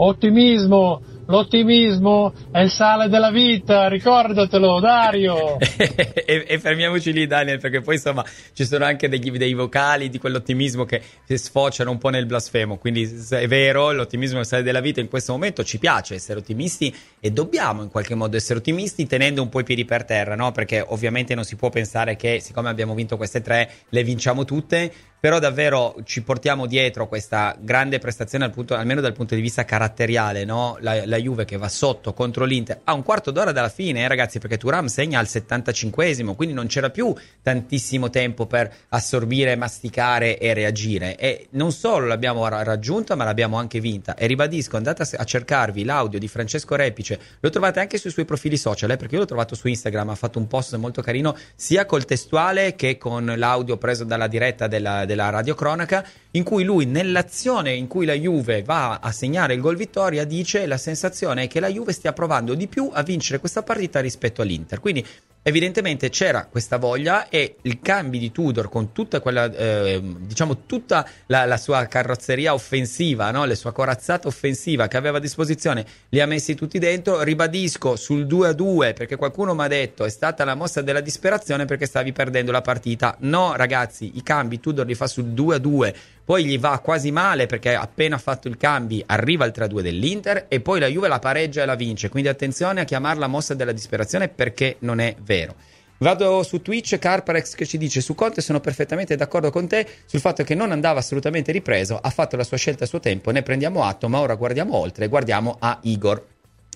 L'ottimismo è il sale della vita, ricordatelo Dario. e fermiamoci lì Daniel, perché poi insomma ci sono anche dei vocali di quell'ottimismo che sfociano un po' nel blasfemo, quindi è vero, l'ottimismo è il sale della vita. In questo momento ci piace essere ottimisti e dobbiamo in qualche modo essere ottimisti tenendo un po' i piedi per terra, no? Perché ovviamente non si può pensare che siccome abbiamo vinto queste 3 le vinciamo tutte, però davvero ci portiamo dietro questa grande prestazione almeno dal punto di vista caratteriale, no? La Juve che va sotto contro l'Inter a un quarto d'ora dalla fine, ragazzi, perché Thuram segna al 75esimo, quindi non c'era più tantissimo tempo per assorbire, masticare e reagire, e non solo l'abbiamo raggiunta ma l'abbiamo anche vinta. E ribadisco, andate a cercarvi l'audio di Francesco Repice, lo trovate anche sui suoi profili social, perché io l'ho trovato su Instagram, ha fatto un post molto carino sia col testuale che con l'audio preso dalla diretta della radiocronaca, in cui lui, nell'azione in cui la Juve va a segnare il gol vittoria, dice: la sensazione è che la Juve stia provando di più a vincere questa partita rispetto all'Inter. Quindi evidentemente c'era questa voglia, e il cambio di Tudor con tutta quella tutta la sua carrozzeria offensiva, no? La sua corazzata offensiva che aveva a disposizione, li ha messi tutti dentro. Ribadisco sul 2-2, perché qualcuno mi ha detto è stata la mossa della disperazione perché stavi perdendo la partita. No ragazzi, i cambi Tudor li fa sul 2-2, poi gli va quasi male perché appena fatto il cambio arriva il 3-2 dell'Inter e poi la Juve la pareggia e la vince. Quindi attenzione a chiamarla mossa della disperazione, perché non è vero. Vado su Twitch, Carparex che ci dice: su Conte sono perfettamente d'accordo con te sul fatto che non andava assolutamente ripreso, ha fatto la sua scelta a suo tempo, ne prendiamo atto, ma ora guardiamo oltre, guardiamo a Igor.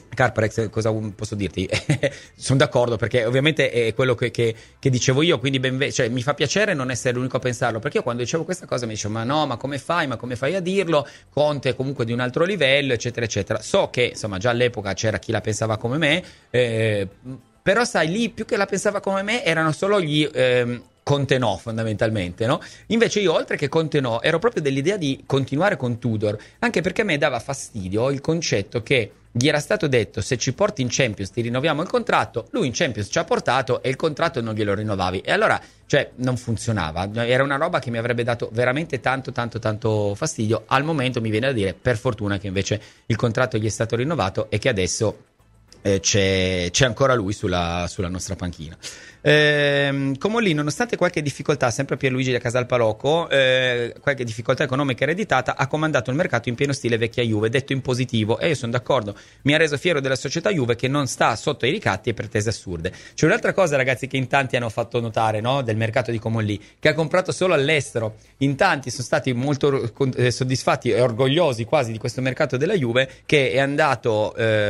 Carparex, cosa posso dirti? Sono d'accordo, perché ovviamente è quello che dicevo io, quindi cioè, mi fa piacere non essere l'unico a pensarlo, perché io quando dicevo questa cosa mi dicevo ma no, ma come fai a dirlo? Conte è comunque di un altro livello, eccetera eccetera. So che insomma già all'epoca c'era chi la pensava come me, però sai, lì più che la pensava come me erano solo gli Conte no, fondamentalmente, no? Invece io, oltre che Conte no, ero proprio dell'idea di continuare con Tudor, anche perché a me dava fastidio il concetto che gli era stato detto: se ci porti in Champions ti rinnoviamo il contratto. Lui in Champions ci ha portato e il contratto non glielo rinnovavi, e allora, cioè, non funzionava. Era una roba che mi avrebbe dato veramente tanto fastidio. Al momento mi viene da dire, per fortuna, che invece il contratto gli è stato rinnovato e che adesso c'è ancora lui sulla nostra panchina. Come lì, nonostante qualche difficoltà, sempre Pierluigi da Casalpalocco, qualche difficoltà economica ereditata, ha comandato il mercato in pieno stile vecchia Juve, detto in positivo, e io sono d'accordo. Mi ha reso fiero della società Juve, che non sta sotto ai ricatti e pretese assurde. C'è un'altra cosa, ragazzi, che in tanti hanno fatto notare, no, del mercato di Comolli, che ha comprato solo all'estero. In tanti sono stati molto soddisfatti e orgogliosi quasi di questo mercato della Juve, che è andato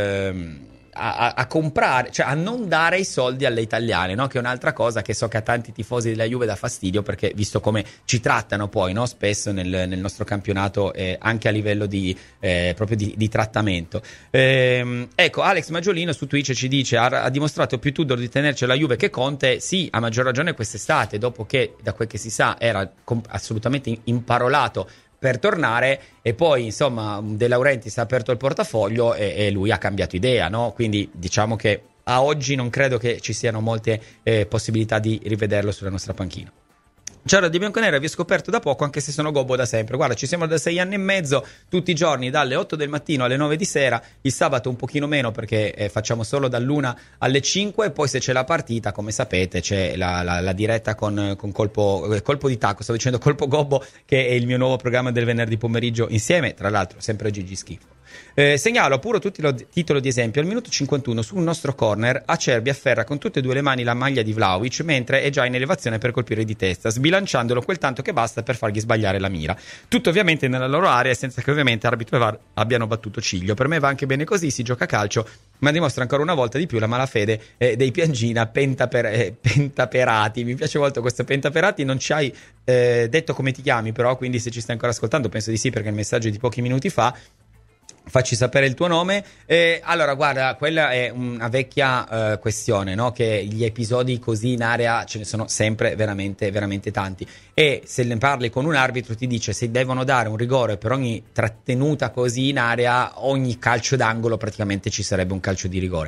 a comprare, cioè a non dare i soldi alle italiane, no? Che è un'altra cosa che so che a tanti tifosi della Juve dà fastidio, perché visto come ci trattano poi, no? Spesso nel nostro campionato, anche a livello proprio di trattamento. Ecco, Alex Maggiolino su Twitch ci dice: ha dimostrato più Tudor di tenerci la Juve che Conte. Sì, a maggior ragione quest'estate, dopo che, da quel che si sa, era assolutamente imparolato per tornare, e poi insomma De Laurentiis ha aperto il portafoglio e lui ha cambiato idea, no? Quindi diciamo che a oggi non credo che ci siano molte possibilità di rivederlo sulla nostra panchina. Ciao di Bianconera, vi ho scoperto da poco, anche se sono gobbo da sempre. Guarda, ci siamo da 6 anni e mezzo, tutti i giorni dalle 8 del mattino alle 9 di sera, il sabato un pochino meno perché facciamo solo dall'1 alle 5, e poi se c'è la partita, come sapete, c'è la diretta con colpo di tacco, stavo dicendo colpo gobbo, che è il mio nuovo programma del venerdì pomeriggio, insieme tra l'altro sempre a Gigi Schifo. Segnalo puro titolo di esempio: al minuto 51 sul nostro corner Acerbi afferra con tutte e due le mani la maglia di Vlahovic mentre è già in elevazione per colpire di testa, sbilanciandolo quel tanto che basta per fargli sbagliare la mira. Tutto ovviamente nella loro area, senza che ovviamente arbitro e VAR abbiano battuto ciglio. Per me va anche bene così, si gioca a calcio, ma dimostra ancora una volta di più la malafede dei Piangina pentaperati. Mi piace molto questo pentaperati. Non ci hai detto come ti chiami, però, quindi se ci stai ancora ascoltando penso di sì, perché il messaggio è di pochi minuti fa. Facci sapere il tuo nome. Allora, guarda, quella è una vecchia questione, no? Che gli episodi così in area ce ne sono sempre veramente, veramente tanti. E se ne parli con un arbitro ti dice: se devono dare un rigore per ogni trattenuta così in area, ogni calcio d'angolo praticamente ci sarebbe un calcio di rigore.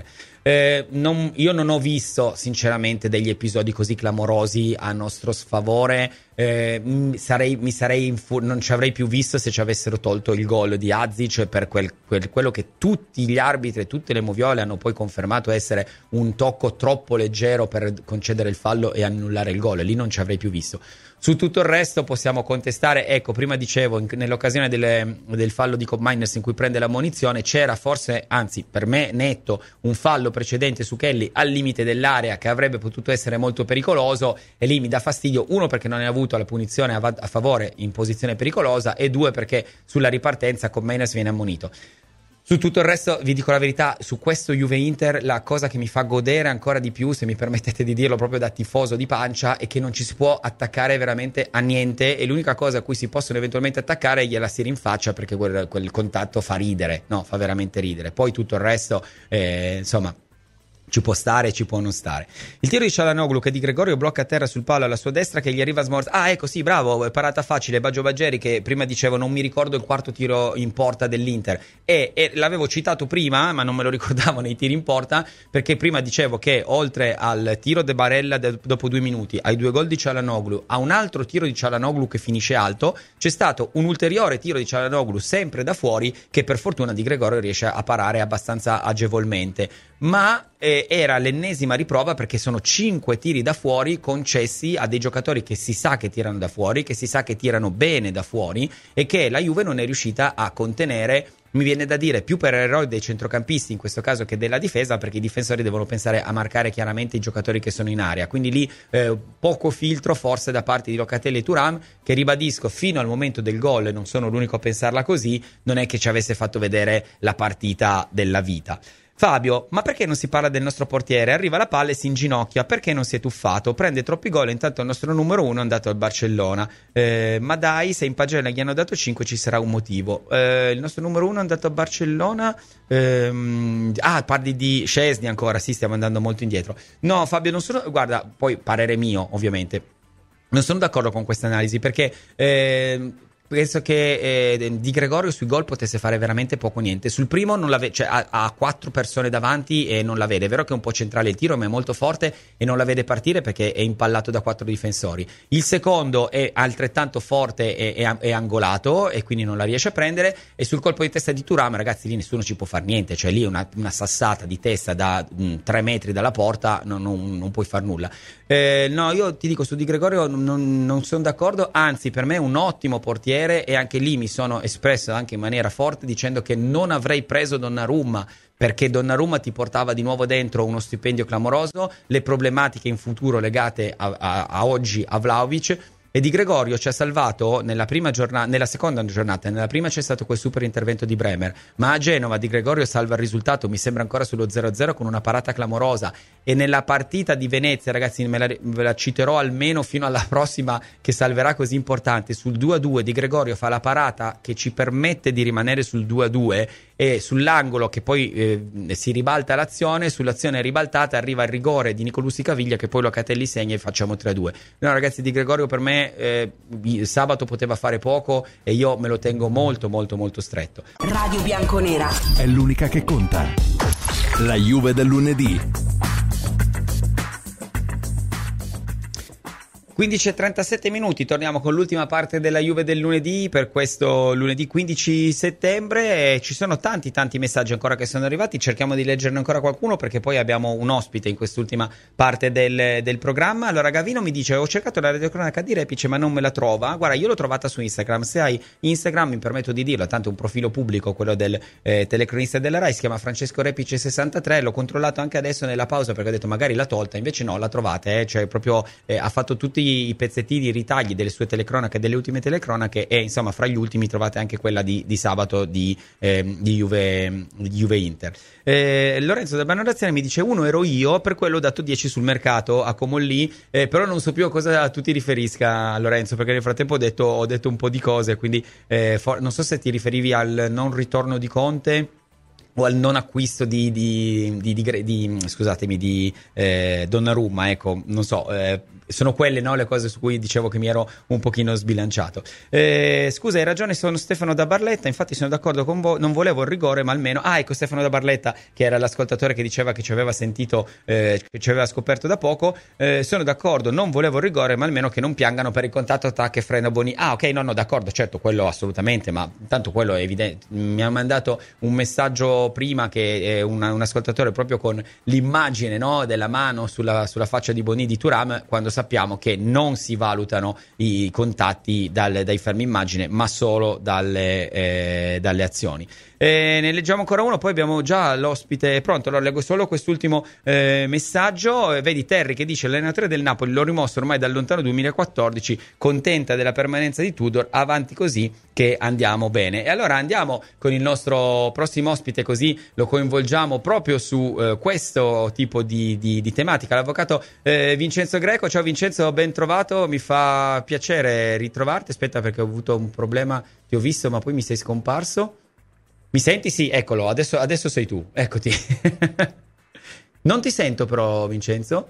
Io non ho visto sinceramente degli episodi così clamorosi a nostro sfavore. Non ci avrei più visto se ci avessero tolto il gol di Azic per quello che tutti gli arbitri e tutte le moviole hanno poi confermato essere un tocco troppo leggero per concedere il fallo e annullare il gol. Lì non ci avrei più visto. Su tutto il resto possiamo contestare. Ecco, prima dicevo, nell'occasione del fallo di Cobb Miners in cui prende l'ammonizione, c'era forse, anzi per me netto, un fallo precedente su Kelly al limite dell'area che avrebbe potuto essere molto pericoloso, e lì mi dà fastidio, uno perché non hai avuto la punizione a favore in posizione pericolosa, e due perché sulla ripartenza Cobb Miners viene ammonito. Su tutto il resto, vi dico la verità, su questo Juve-Inter la cosa che mi fa godere ancora di più, se mi permettete di dirlo proprio da tifoso di pancia, è che non ci si può attaccare veramente a niente, e l'unica cosa a cui si possono eventualmente attaccare è gliela si rinfaccia, perché quel contatto fa ridere, no, fa veramente ridere. Poi tutto il resto, insomma, ci può stare, ci può non stare. Il tiro di Çalhanoğlu che Di Gregorio blocca a terra sul palo alla sua destra, che gli arriva a smorza. Ah, ecco, sì, bravo, parata facile. Baggio Baggeri, che prima dicevo non mi ricordo il quarto tiro in porta dell'Inter, e l'avevo citato prima, ma non me lo ricordavo nei tiri in porta, perché prima dicevo che oltre al tiro de Barella dopo 2 minuti, ai 2 gol di Çalhanoğlu, a un altro tiro di Çalhanoğlu che finisce alto, c'è stato un ulteriore tiro di Çalhanoğlu sempre da fuori, che per fortuna Di Gregorio riesce a parare abbastanza agevolmente. Ma era l'ennesima riprova, perché sono 5 tiri da fuori concessi a dei giocatori che si sa che tirano da fuori, che si sa che tirano bene da fuori, e che la Juve non è riuscita a contenere. Mi viene da dire più per errori dei centrocampisti in questo caso che della difesa, perché i difensori devono pensare a marcare chiaramente i giocatori che sono in area, quindi lì poco filtro forse da parte di Locatelli e Thuram, che ribadisco fino al momento del gol, non sono l'unico a pensarla così, non è che ci avesse fatto vedere la partita della vita. Fabio, ma perché non si parla del nostro portiere? Arriva la palla e si inginocchia, perché non si è tuffato? Prende troppi gol, intanto il nostro numero 1 è andato al Barcellona. Ma dai, se in pagella gli hanno dato 5 ci sarà un motivo. Il nostro numero 1 è andato a Barcellona. Parli di Szczesny ancora, sì, stiamo andando molto indietro. No, Fabio, non sono... Guarda, poi parere mio, ovviamente. Non sono d'accordo con questa analisi, perché... penso che Di Gregorio sui gol potesse fare veramente poco o niente. Sul primo non la cioè, ha 4 persone davanti e non la vede. È vero che è un po' centrale il tiro, ma è molto forte e non la vede partire perché è impallato da 4 difensori. Il secondo è altrettanto forte e angolato e quindi non la riesce a prendere. E sul colpo di testa di Thuram, ragazzi, lì nessuno ci può fare niente. Cioè lì una sassata di testa da 3 metri dalla porta non puoi far nulla. No, io ti dico, su Di Gregorio non sono d'accordo. Anzi, per me è un ottimo portiere, e anche lì mi sono espresso anche in maniera forte dicendo che non avrei preso Donnarumma, perché Donnarumma ti portava di nuovo dentro uno stipendio clamoroso, le problematiche in futuro legate a oggi a Vlahovic. E Di Gregorio ci ha salvato nella seconda giornata. Nella prima c'è stato quel super intervento di Bremer, ma a Genova Di Gregorio salva il risultato, mi sembra ancora sullo 0-0 con una parata clamorosa. E nella partita di Venezia, ragazzi, ve la citerò almeno fino alla prossima, che salverà così importante, sul 2-2 Di Gregorio fa la parata che ci permette di rimanere sul 2-2, e sull'angolo che poi si ribalta l'azione, sull'azione ribaltata arriva il rigore di Nicolussi Caviglia che poi Locatelli segna e facciamo 3-2. No, ragazzi, Di Gregorio per me sabato poteva fare poco e io me lo tengo molto molto molto stretto. Radio Bianconera è l'unica che conta. La Juve del lunedì. 15:37 minuti, torniamo con l'ultima parte della Juve del lunedì per questo lunedì 15 settembre. Ci sono tanti messaggi ancora che sono arrivati, cerchiamo di leggerne ancora qualcuno perché poi abbiamo un ospite in quest'ultima parte del programma. Allora Gavino mi dice: ho cercato la radiocronaca di Repice ma non me la trova. Guarda, io l'ho trovata su Instagram, se hai Instagram mi permetto di dirlo, tanto è un profilo pubblico quello del telecronista della Rai, si chiama Francesco Repice 63, l'ho controllato anche adesso nella pausa perché ho detto magari l'ha tolta, invece no, la trovate, cioè proprio ha fatto tutti i pezzettini, i ritagli delle sue telecronache, delle ultime telecronache, e insomma fra gli ultimi trovate anche quella di sabato di Juve Inter. Lorenzo da Bannorazione mi dice: 1 ero io, per quello ho dato 10 sul mercato a Comolli, però non so più a cosa tu ti riferisca, Lorenzo, perché nel frattempo ho detto un po' di cose, quindi non so se ti riferivi al non ritorno di Conte o al non acquisto di Donnarumma, ecco, non so, sono quelle, no, le cose su cui dicevo che mi ero un pochino sbilanciato. Scusa, hai ragione, sono Stefano da Barletta, infatti sono d'accordo con voi, non volevo il rigore, ma almeno... ecco, Stefano da Barletta, che era l'ascoltatore che diceva che ci aveva sentito, che ci aveva scoperto da poco, sono d'accordo, non volevo il rigore, ma almeno che non piangano per il contatto attacco e freno Boni. Ok, no, d'accordo, certo, quello assolutamente, ma tanto quello è evidente. Mi ha mandato un messaggio prima che è un ascoltatore proprio con l'immagine, no, della mano sulla faccia di Boni di Thuram, quando sappiamo che non si valutano i contatti dai fermi immagine ma solo dalle azioni. Ne leggiamo ancora uno, poi abbiamo già l'ospite pronto. Allora leggo solo quest'ultimo messaggio. Vedi Terry che dice: l'allenatore del Napoli l'ho rimosso ormai dal lontano 2014, contenta della permanenza di Tudor, avanti così che andiamo bene. E allora andiamo con il nostro prossimo ospite, così lo coinvolgiamo proprio su questo tipo di tematica, l'avvocato Vincenzo Greco. Ciao Vincenzo, ben trovato, mi fa piacere ritrovarti. Aspetta, perché ho avuto un problema, ti ho visto ma poi mi sei scomparso. Mi senti? Sì, eccolo, adesso sei tu, eccoti. Non ti sento però, Vincenzo.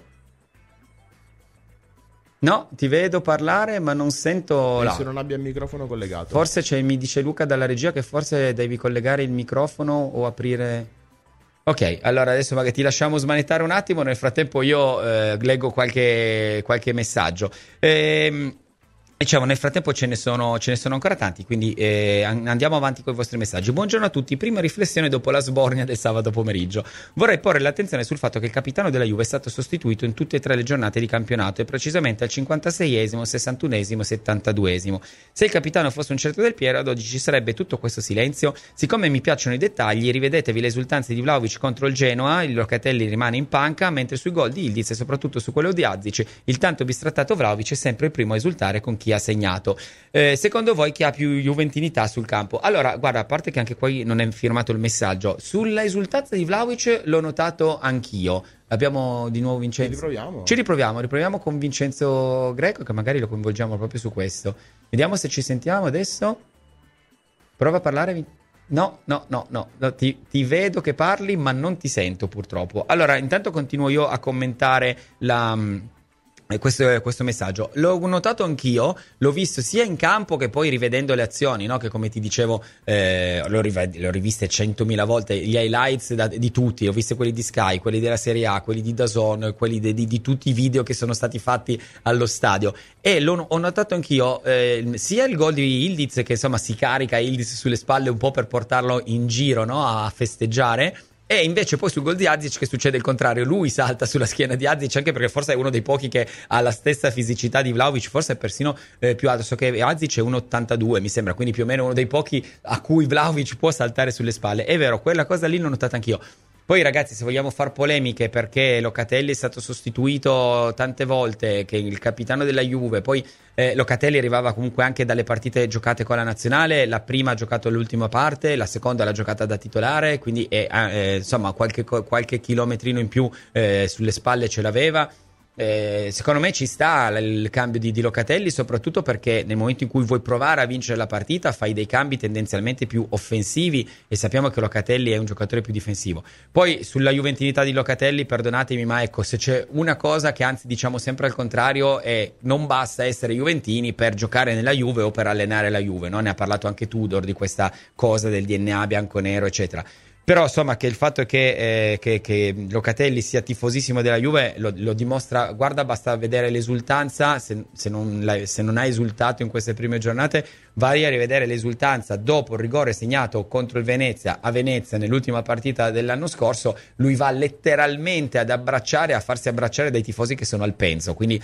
No, ti vedo parlare ma non sento Se non abbia il microfono collegato. Forse mi dice Luca dalla regia che forse devi collegare il microfono o aprire... Ok, allora adesso magari ti lasciamo smanettare un attimo, nel frattempo io leggo qualche messaggio. Diciamo, nel frattempo ce ne sono ancora tanti, quindi andiamo avanti con i vostri messaggi. Buongiorno a tutti, prima riflessione dopo la sbornia del sabato pomeriggio. Vorrei porre l'attenzione sul fatto che il capitano della Juve è stato sostituito in tutte e 3 le giornate di campionato, e precisamente al 56esimo, 61esimo, 72esimo. Se il capitano fosse un certo Del Piero, ad oggi ci sarebbe tutto questo silenzio. Siccome mi piacciono i dettagli, rivedetevi le esultanze di Vlahovic contro il Genoa, il Locatelli rimane in panca, mentre sui gol di Ildiz e soprattutto su quello di Azic, il tanto bistrattato Vlahovic è sempre il primo a esultare con chi chi ha segnato. Secondo voi chi ha più juventinità sul campo? Allora, guarda, a parte che anche qui non è firmato il messaggio, sulla esultanza di Vlahovic l'ho notato anch'io. Abbiamo di nuovo Vincenzo. Ci riproviamo con Vincenzo Greco, che magari lo coinvolgiamo proprio su questo. Vediamo se ci sentiamo adesso. Prova a parlare. No, ti vedo che parli, ma non ti sento purtroppo. Allora, intanto continuo io a commentare questo messaggio. L'ho notato anch'io, l'ho visto sia in campo che poi rivedendo le azioni, no? Che come ti dicevo l'ho riviste 100.000 volte, gli highlights di tutti, ho visto quelli di Sky, quelli della Serie A, quelli di DAZN, quelli di tutti i video che sono stati fatti allo stadio, e ho notato anch'io sia il gol di Ildiz, che insomma si carica Ildiz sulle spalle un po' per portarlo in giro, no? A festeggiare. E invece poi sul gol di Azic che succede il contrario, lui salta sulla schiena di Azic, anche perché forse è uno dei pochi che ha la stessa fisicità di Vlahovic, forse è persino più alto. So che Azic è 1,82 mi sembra, quindi più o meno uno dei pochi a cui Vlahovic può saltare sulle spalle. È vero, quella cosa lì l'ho notata anch'io. Poi ragazzi, se vogliamo far polemiche, perché Locatelli è stato sostituito tante volte, che il capitano della Juve, poi Locatelli arrivava comunque anche dalle partite giocate con la nazionale, la prima ha giocato l'ultima parte, la seconda l'ha giocata da titolare, quindi insomma qualche chilometrino in più sulle spalle ce l'aveva. Secondo me ci sta il cambio di Locatelli, soprattutto perché nel momento in cui vuoi provare a vincere la partita fai dei cambi tendenzialmente più offensivi, e sappiamo che Locatelli è un giocatore più difensivo. Poi sulla juventinità di Locatelli, perdonatemi, ma ecco, se c'è una cosa che anzi diciamo sempre al contrario, è non basta essere juventini per giocare nella Juve o per allenare la Juve, no? Ne ha parlato anche Tudor di questa cosa del DNA bianconero eccetera. Però insomma che il fatto è che Locatelli sia tifosissimo della Juve lo dimostra, guarda, basta vedere l'esultanza, se non hai esultato in queste prime giornate, vai a rivedere l'esultanza dopo il rigore segnato contro il Venezia a Venezia nell'ultima partita dell'anno scorso. Lui va letteralmente a farsi abbracciare dai tifosi che sono al Penzo, quindi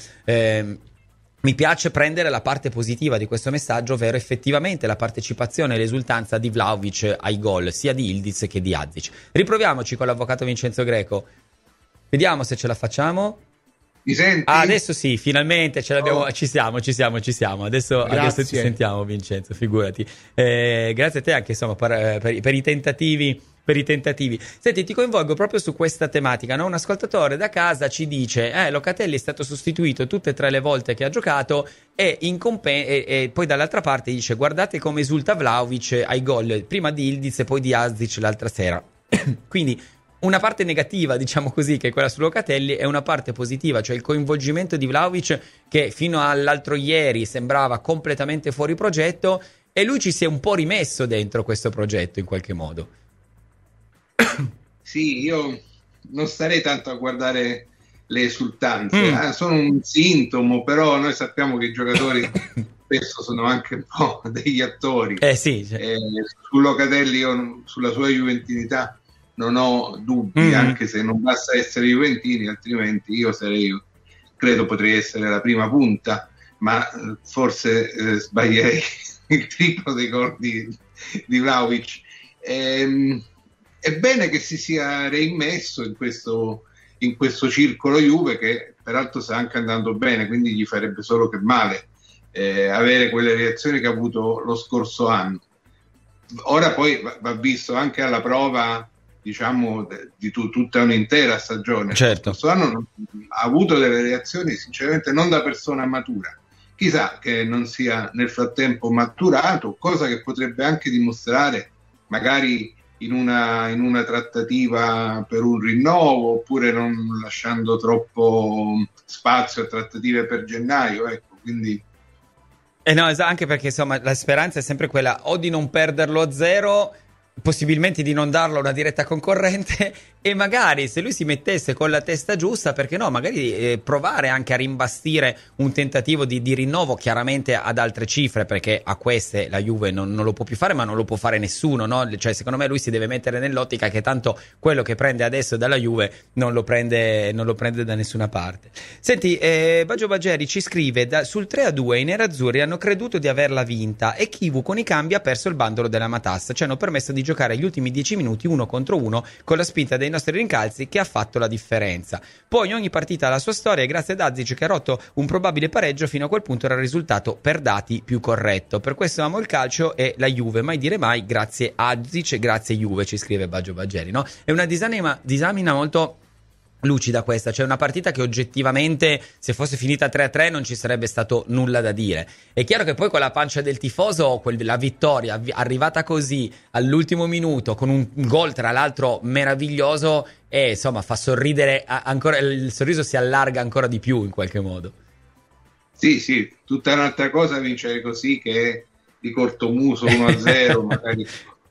mi piace prendere la parte positiva di questo messaggio, ovvero effettivamente la partecipazione e l'esultanza di Vlahovic ai gol, sia di Ildiz che di Azic. Riproviamoci con l'avvocato Vincenzo Greco. Vediamo se ce la facciamo. Mi senti? Adesso sì, finalmente ce l'abbiamo. Oh. Ci siamo. Adesso ti sentiamo, Vincenzo, figurati. Grazie a te anche insomma per i tentativi. Senti, ti coinvolgo proprio su questa tematica, no? Un ascoltatore da casa ci dice Locatelli è stato sostituito tutte e tre le volte che ha giocato e poi dall'altra parte dice guardate come esulta Vlahovic ai gol prima di Ildiz e poi di Azic l'altra sera. Quindi una parte negativa, diciamo così, che è quella su Locatelli, e una parte positiva, cioè il coinvolgimento di Vlahovic, che fino all'altro ieri sembrava completamente fuori progetto, e lui ci si è un po' rimesso dentro questo progetto in qualche modo. Sì, io non starei tanto a guardare le esultanze, sono un sintomo, però noi sappiamo che i giocatori spesso sono anche un po' degli attori. Sì. Su Locatelli io sulla sua juventinità non ho dubbi, anche se non basta essere juventini, altrimenti credo potrei essere la prima punta, ma forse sbaglierei il triplo dei gol di Vlahovic. È bene che si sia reimmesso in questo circolo Juve, che peraltro sta anche andando bene, quindi gli farebbe solo che male avere quelle reazioni che ha avuto lo scorso anno. Ora poi va visto anche alla prova, diciamo, di tutta un'intera stagione. Certo. Lo scorso anno ha avuto delle reazioni sinceramente non da persona matura. Chissà che non sia nel frattempo maturato, cosa che potrebbe anche dimostrare magari in una trattativa per un rinnovo, oppure non lasciando troppo spazio a trattative per gennaio, ecco, quindi no, anche perché insomma la speranza è sempre quella o di non perderlo a zero, possibilmente di non darlo a una diretta concorrente, e magari se lui si mettesse con la testa giusta, perché no, magari provare anche a rimbastire un tentativo di rinnovo, chiaramente ad altre cifre, perché a queste la Juve non lo può più fare, ma non lo può fare nessuno, no? Cioè secondo me lui si deve mettere nell'ottica che tanto quello che prende adesso dalla Juve non lo prende da nessuna parte. Senti, Baggio Baggeri ci scrive sul 3-2 i nerazzurri hanno creduto di averla vinta e Chivu con i cambi ha perso il bandolo della matassa, ci hanno permesso di giocare gli ultimi 10 minuti 1 contro 1 con la spinta dei nostri rincalzi che ha fatto la differenza. Poi ogni partita ha la sua storia e grazie ad Azic che ha rotto un probabile pareggio fino a quel punto era il risultato per dati più corretto. Per questo amo il calcio e la Juve, mai dire mai, grazie Azic e grazie Juve, ci scrive Baggio Baggeri, no? È una disamina molto lucida questa, cioè una partita che oggettivamente se fosse finita 3-3 non ci sarebbe stato nulla da dire. È chiaro che poi con la pancia del tifoso la vittoria arrivata così all'ultimo minuto con un gol tra l'altro meraviglioso e insomma fa sorridere ancora, il sorriso si allarga ancora di più in qualche modo. Sì, tutta un'altra cosa vincere così che di cortomuso 1-0 magari.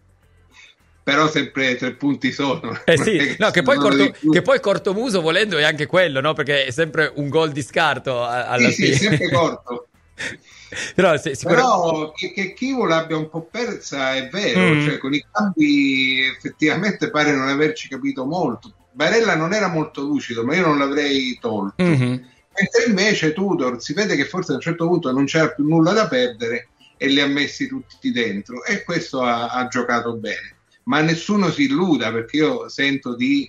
Però sempre 3 punti sono. Sì, no, che poi cortomuso volendo è anche quello, no? Perché è sempre un gol di scarto alla fine. Sì, sempre corto. Però che Chievo l'abbia un po' persa è vero, cioè con i cambi effettivamente pare non averci capito molto. Barella non era molto lucido, ma io non l'avrei tolto. Mentre invece Tudor si vede che forse a un certo punto non c'era più nulla da perdere e li ha messi tutti dentro e questo ha giocato bene. Ma nessuno si illuda, perché io sento di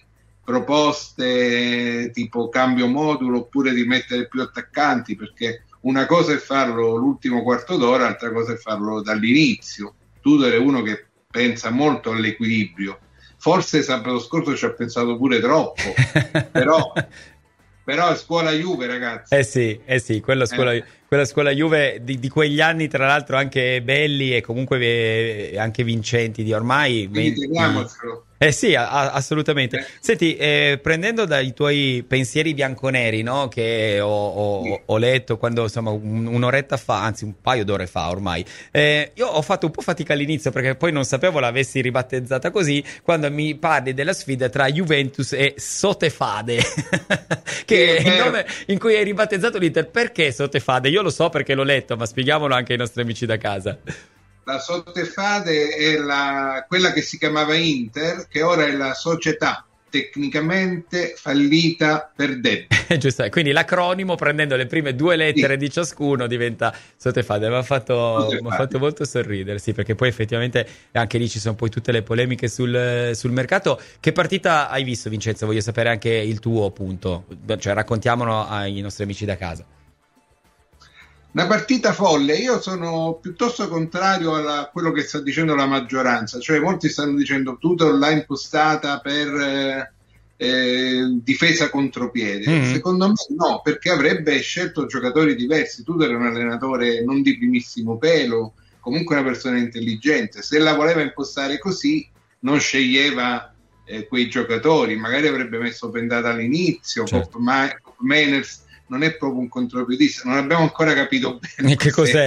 proposte tipo cambio modulo oppure di mettere più attaccanti, perché una cosa è farlo l'ultimo quarto d'ora, altra cosa è farlo dall'inizio. Tudor è uno che pensa molto all'equilibrio, forse sabato scorso ci ha pensato pure troppo, però è scuola Juve, ragazzi. Sì, quella scuola Juve di quegli anni, tra l'altro anche belli e comunque anche vincenti di ormai. Sì, assolutamente. Senti, prendendo dai tuoi pensieri bianconeri, no, che ho letto quando, insomma, un'oretta fa, anzi un paio d'ore fa ormai, io ho fatto un po' fatica all'inizio perché poi non sapevo l'avessi ribattezzata così, quando mi parli della sfida tra Juventus e Sotefade, che è il nome in cui hai ribattezzato l'Inter. Perché Sotefade? Io lo so perché l'ho letto, ma spieghiamolo anche ai nostri amici da casa. La Sotefade è quella che si chiamava Inter, che ora è la società tecnicamente fallita per debito. Giusto, quindi l'acronimo prendendo le prime 2 lettere di ciascuno diventa Sotefade. Mi ha fatto molto sorridere, sì, perché poi effettivamente anche lì ci sono poi tutte le polemiche sul mercato. Che partita hai visto, Vincenzo? Voglio sapere anche il tuo punto, cioè raccontiamolo ai nostri amici da casa. Una partita folle. Io sono piuttosto contrario a quello che sta dicendo la maggioranza, cioè molti stanno dicendo Tudor l'ha impostata per difesa contropiede. Secondo me no, perché avrebbe scelto giocatori diversi. Tudor è un allenatore non di primissimo pelo, comunque una persona intelligente. Se la voleva impostare così non sceglieva quei giocatori, magari avrebbe messo Pendata all'inizio, certo. Meiners non è proprio un contropiedista, non abbiamo ancora capito bene che cos'è.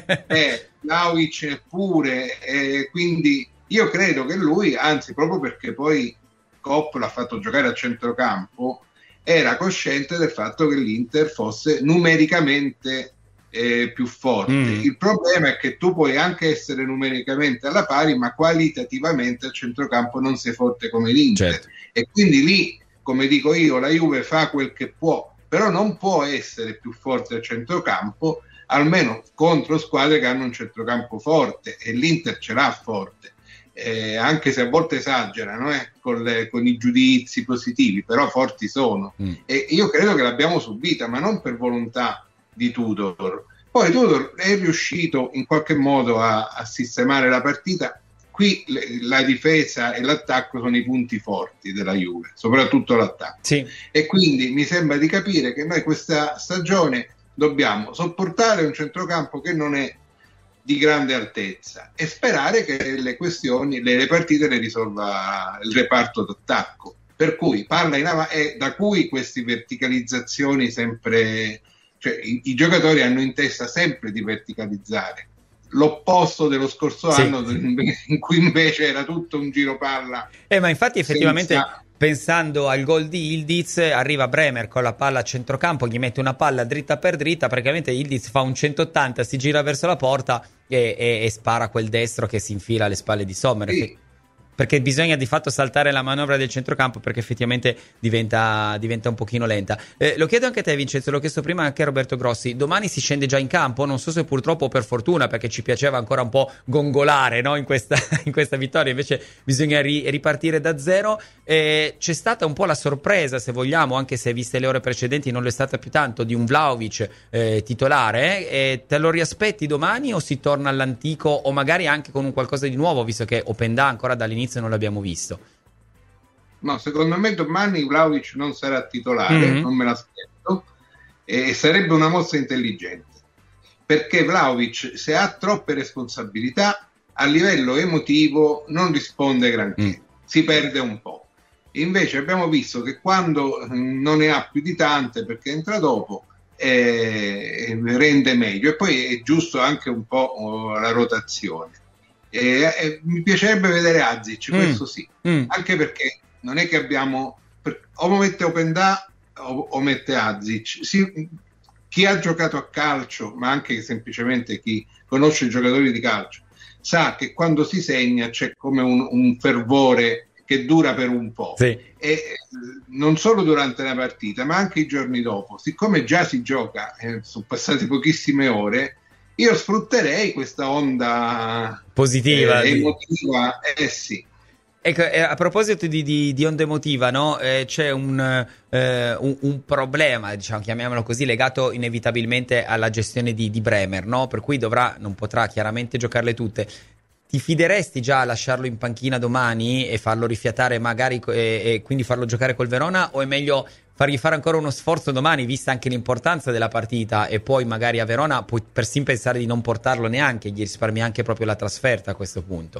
Vlahovic pure, quindi io credo che lui, anzi proprio perché poi Kopp l'ha fatto giocare a centrocampo, era cosciente del fatto che l'Inter fosse numericamente più forte. Il problema è che tu puoi anche essere numericamente alla pari, ma qualitativamente a centrocampo non sei forte come l'Inter, certo. E quindi lì, come dico io, la Juve fa quel che può, però non può essere più forte al centrocampo, almeno contro squadre che hanno un centrocampo forte, e l'Inter ce l'ha forte, anche se a volte esagerano con i giudizi positivi, però forti sono. E io credo che l'abbiamo subita, ma non per volontà di Tudor. Poi Tudor è riuscito in qualche modo a sistemare la partita. Qui la difesa e l'attacco sono i punti forti della Juve, soprattutto l'attacco. Sì. E quindi mi sembra di capire che noi questa stagione dobbiamo sopportare un centrocampo che non è di grande altezza e sperare che le partite le risolva il reparto d'attacco. Per cui parla in avanti, e da cui queste verticalizzazioni sempre, cioè i giocatori hanno in testa sempre di verticalizzare. L'opposto dello scorso anno, in cui invece era tutto un giro palla. Ma infatti effettivamente pensando al gol di Ildiz, arriva Bremer con la palla a centrocampo, gli mette una palla dritta per dritta, praticamente Ildiz fa un 180, si gira verso la porta e spara quel destro che si infila alle spalle di Sommer. Sì. perché bisogna di fatto saltare la manovra del centrocampo, perché effettivamente diventa un pochino lenta. Lo chiedo anche a te, Vincenzo, l'ho chiesto prima anche a Roberto Grossi. Domani si scende già in campo, non so se purtroppo o per fortuna, perché ci piaceva ancora un po' gongolare, no? in questa vittoria, invece bisogna ripartire da zero. C'è stata un po' la sorpresa, se vogliamo, anche se viste le ore precedenti non lo è stata più tanto, di un Vlahovic titolare. Te lo riaspetti domani o si torna all'antico, o magari anche con un qualcosa di nuovo, visto che Openda ancora dall'inizio non l'abbiamo visto? No, secondo me domani Vlahovic non sarà titolare, non me l'aspetto, e sarebbe una mossa intelligente, perché Vlahovic, se ha troppe responsabilità, a livello emotivo non risponde granché, si perde un po'. Invece abbiamo visto che quando non ne ha più di tante, perché entra dopo, rende meglio, e poi è giusto anche un po' la rotazione. Mi piacerebbe vedere Azic, questo sì, anche perché non è che abbiamo o mette Openda o mette Azic. Chi ha giocato a calcio, ma anche semplicemente chi conosce i giocatori di calcio, sa che quando si segna c'è come un fervore che dura per un po', sì. E non solo durante la partita ma anche i giorni dopo. Siccome già si gioca, sono passate pochissime ore, io sfrutterei questa onda positiva, emotiva, sì. Ecco, a proposito di onda emotiva, no? C'è un problema, diciamo, chiamiamolo così, legato inevitabilmente alla gestione di Bremer, no? Per cui non potrà chiaramente giocarle tutte. Ti fideresti già a lasciarlo in panchina domani e farlo rifiatare magari e quindi farlo giocare col Verona, o è meglio fargli fare ancora uno sforzo domani, vista anche l'importanza della partita, e poi magari a Verona puoi persino pensare di non portarlo neanche, gli risparmi anche proprio la trasferta a questo punto?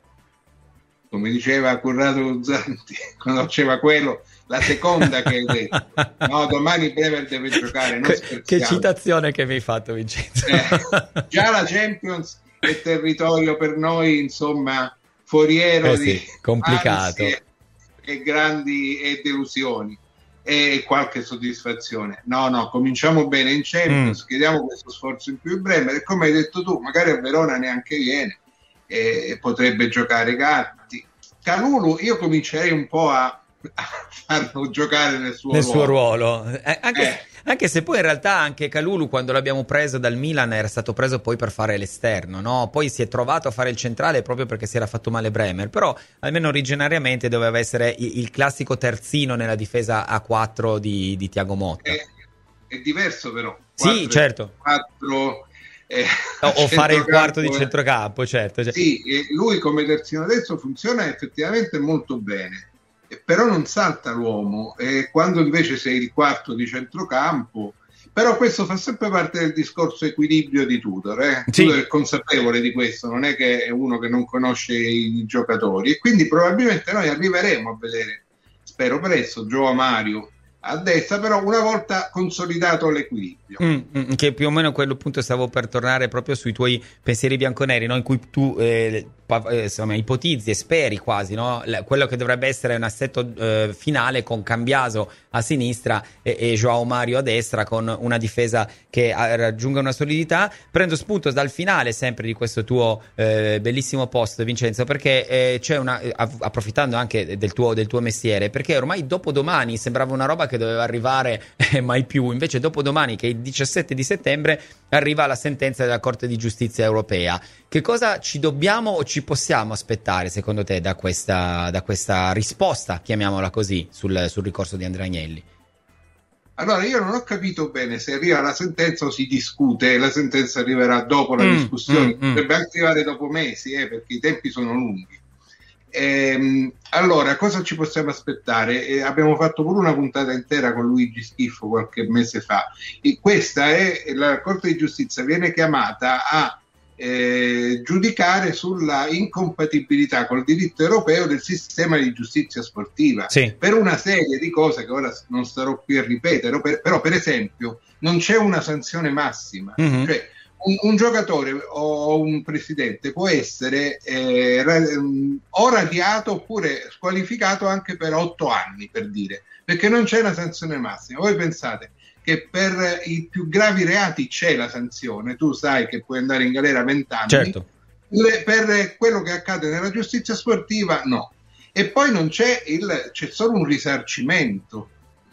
Come diceva Corrado Zanti quando faceva quello, la seconda che hai detto, no, domani Bremer deve giocare, non scherziamo. Che citazione che mi hai fatto, Vincenzo. Già la Champions è territorio per noi, insomma, foriero di complicato e grandi delusioni e qualche soddisfazione. No, cominciamo bene in Champions, chiediamo questo sforzo in più Bremer, e come hai detto tu, magari a Verona neanche viene, potrebbe giocare Gatti. Kalulu io comincerei un po' a farlo giocare nel suo ruolo. Anche se poi in realtà anche Kalulu, quando l'abbiamo preso dal Milan, era stato preso poi per fare l'esterno, no? Poi si è trovato a fare il centrale proprio perché si era fatto male Bremer, però almeno originariamente doveva essere il classico terzino nella difesa a 4 di Thiago Motta. È diverso però. Sì, certo. 4 o fare il quarto di centrocampo, certo. Sì, lui come terzino adesso funziona effettivamente molto bene, però non salta l'uomo, quando invece sei il quarto di centrocampo. Però questo fa sempre parte del discorso equilibrio di Tudor, Sì. Tudor è consapevole di questo, non è che è uno che non conosce i giocatori, e quindi probabilmente noi arriveremo a vedere, spero presto, Joao Mario a destra, però una volta consolidato l'equilibrio. Che più o meno quello punto stavo per tornare proprio sui tuoi pensieri bianconeri, no? In cui tu insomma, ipotizzi e speri quasi, no? Quello che dovrebbe essere un assetto finale con Cambiaso a sinistra e Joao Mario a destra, con una difesa che raggiunga una solidità. Prendo spunto dal finale sempre di questo tuo bellissimo post, Vincenzo, perché c'è approfittando anche del tuo mestiere, perché ormai dopodomani sembrava una roba che doveva arrivare mai più, invece dopodomani, che è il 17 di settembre, arriva la sentenza della Corte di Giustizia Europea. Che cosa ci dobbiamo o ci possiamo aspettare secondo te da questa risposta, chiamiamola così, sul ricorso di Andrea Agnelli? Allora, io non ho capito bene se arriva la sentenza o si discute e la sentenza arriverà dopo la discussione. Potrebbe anche arrivare dopo mesi, perché i tempi sono lunghi. Allora, cosa ci possiamo aspettare? Abbiamo fatto pure una puntata intera con Luigi Schiffo qualche mese fa. La Corte di Giustizia viene chiamata a giudicare sulla incompatibilità col diritto europeo del sistema di giustizia sportiva, sì, per una serie di cose che ora non starò qui a ripetere, però per esempio non c'è una sanzione massima, cioè un giocatore o un presidente può essere o radiato oppure squalificato anche per 8 anni, per dire, perché non c'è una sanzione massima. Voi pensate che per i più gravi reati c'è la sanzione, tu sai che puoi andare in galera 20 anni, certo, per quello che accade nella giustizia sportiva no. E poi non c'è c'è solo un risarcimento,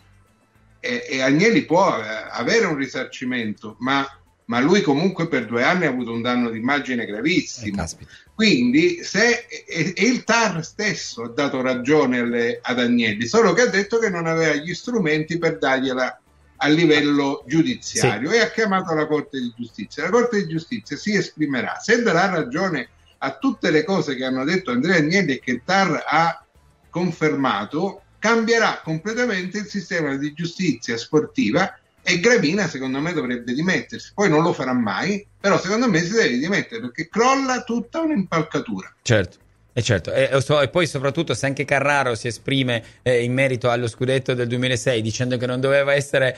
e Agnelli può avere un risarcimento, ma lui comunque per 2 anni ha avuto un danno d'immagine gravissimo. Quindi e il TAR stesso ha dato ragione ad Agnelli, solo che ha detto che non aveva gli strumenti per dargliela a livello giudiziario, e ha chiamato la Corte di Giustizia. La Corte di Giustizia si esprimerà, se darà ragione a tutte le cose che hanno detto Andrea Agnelli e che il TAR ha confermato, cambierà completamente il sistema di giustizia sportiva, e Gravina secondo me dovrebbe dimettersi. Poi non lo farà mai, però secondo me si deve dimettere, perché crolla tutta un'impalcatura. Certo. E certo, e poi soprattutto se anche Carraro si esprime in merito allo scudetto del 2006 dicendo che non doveva essere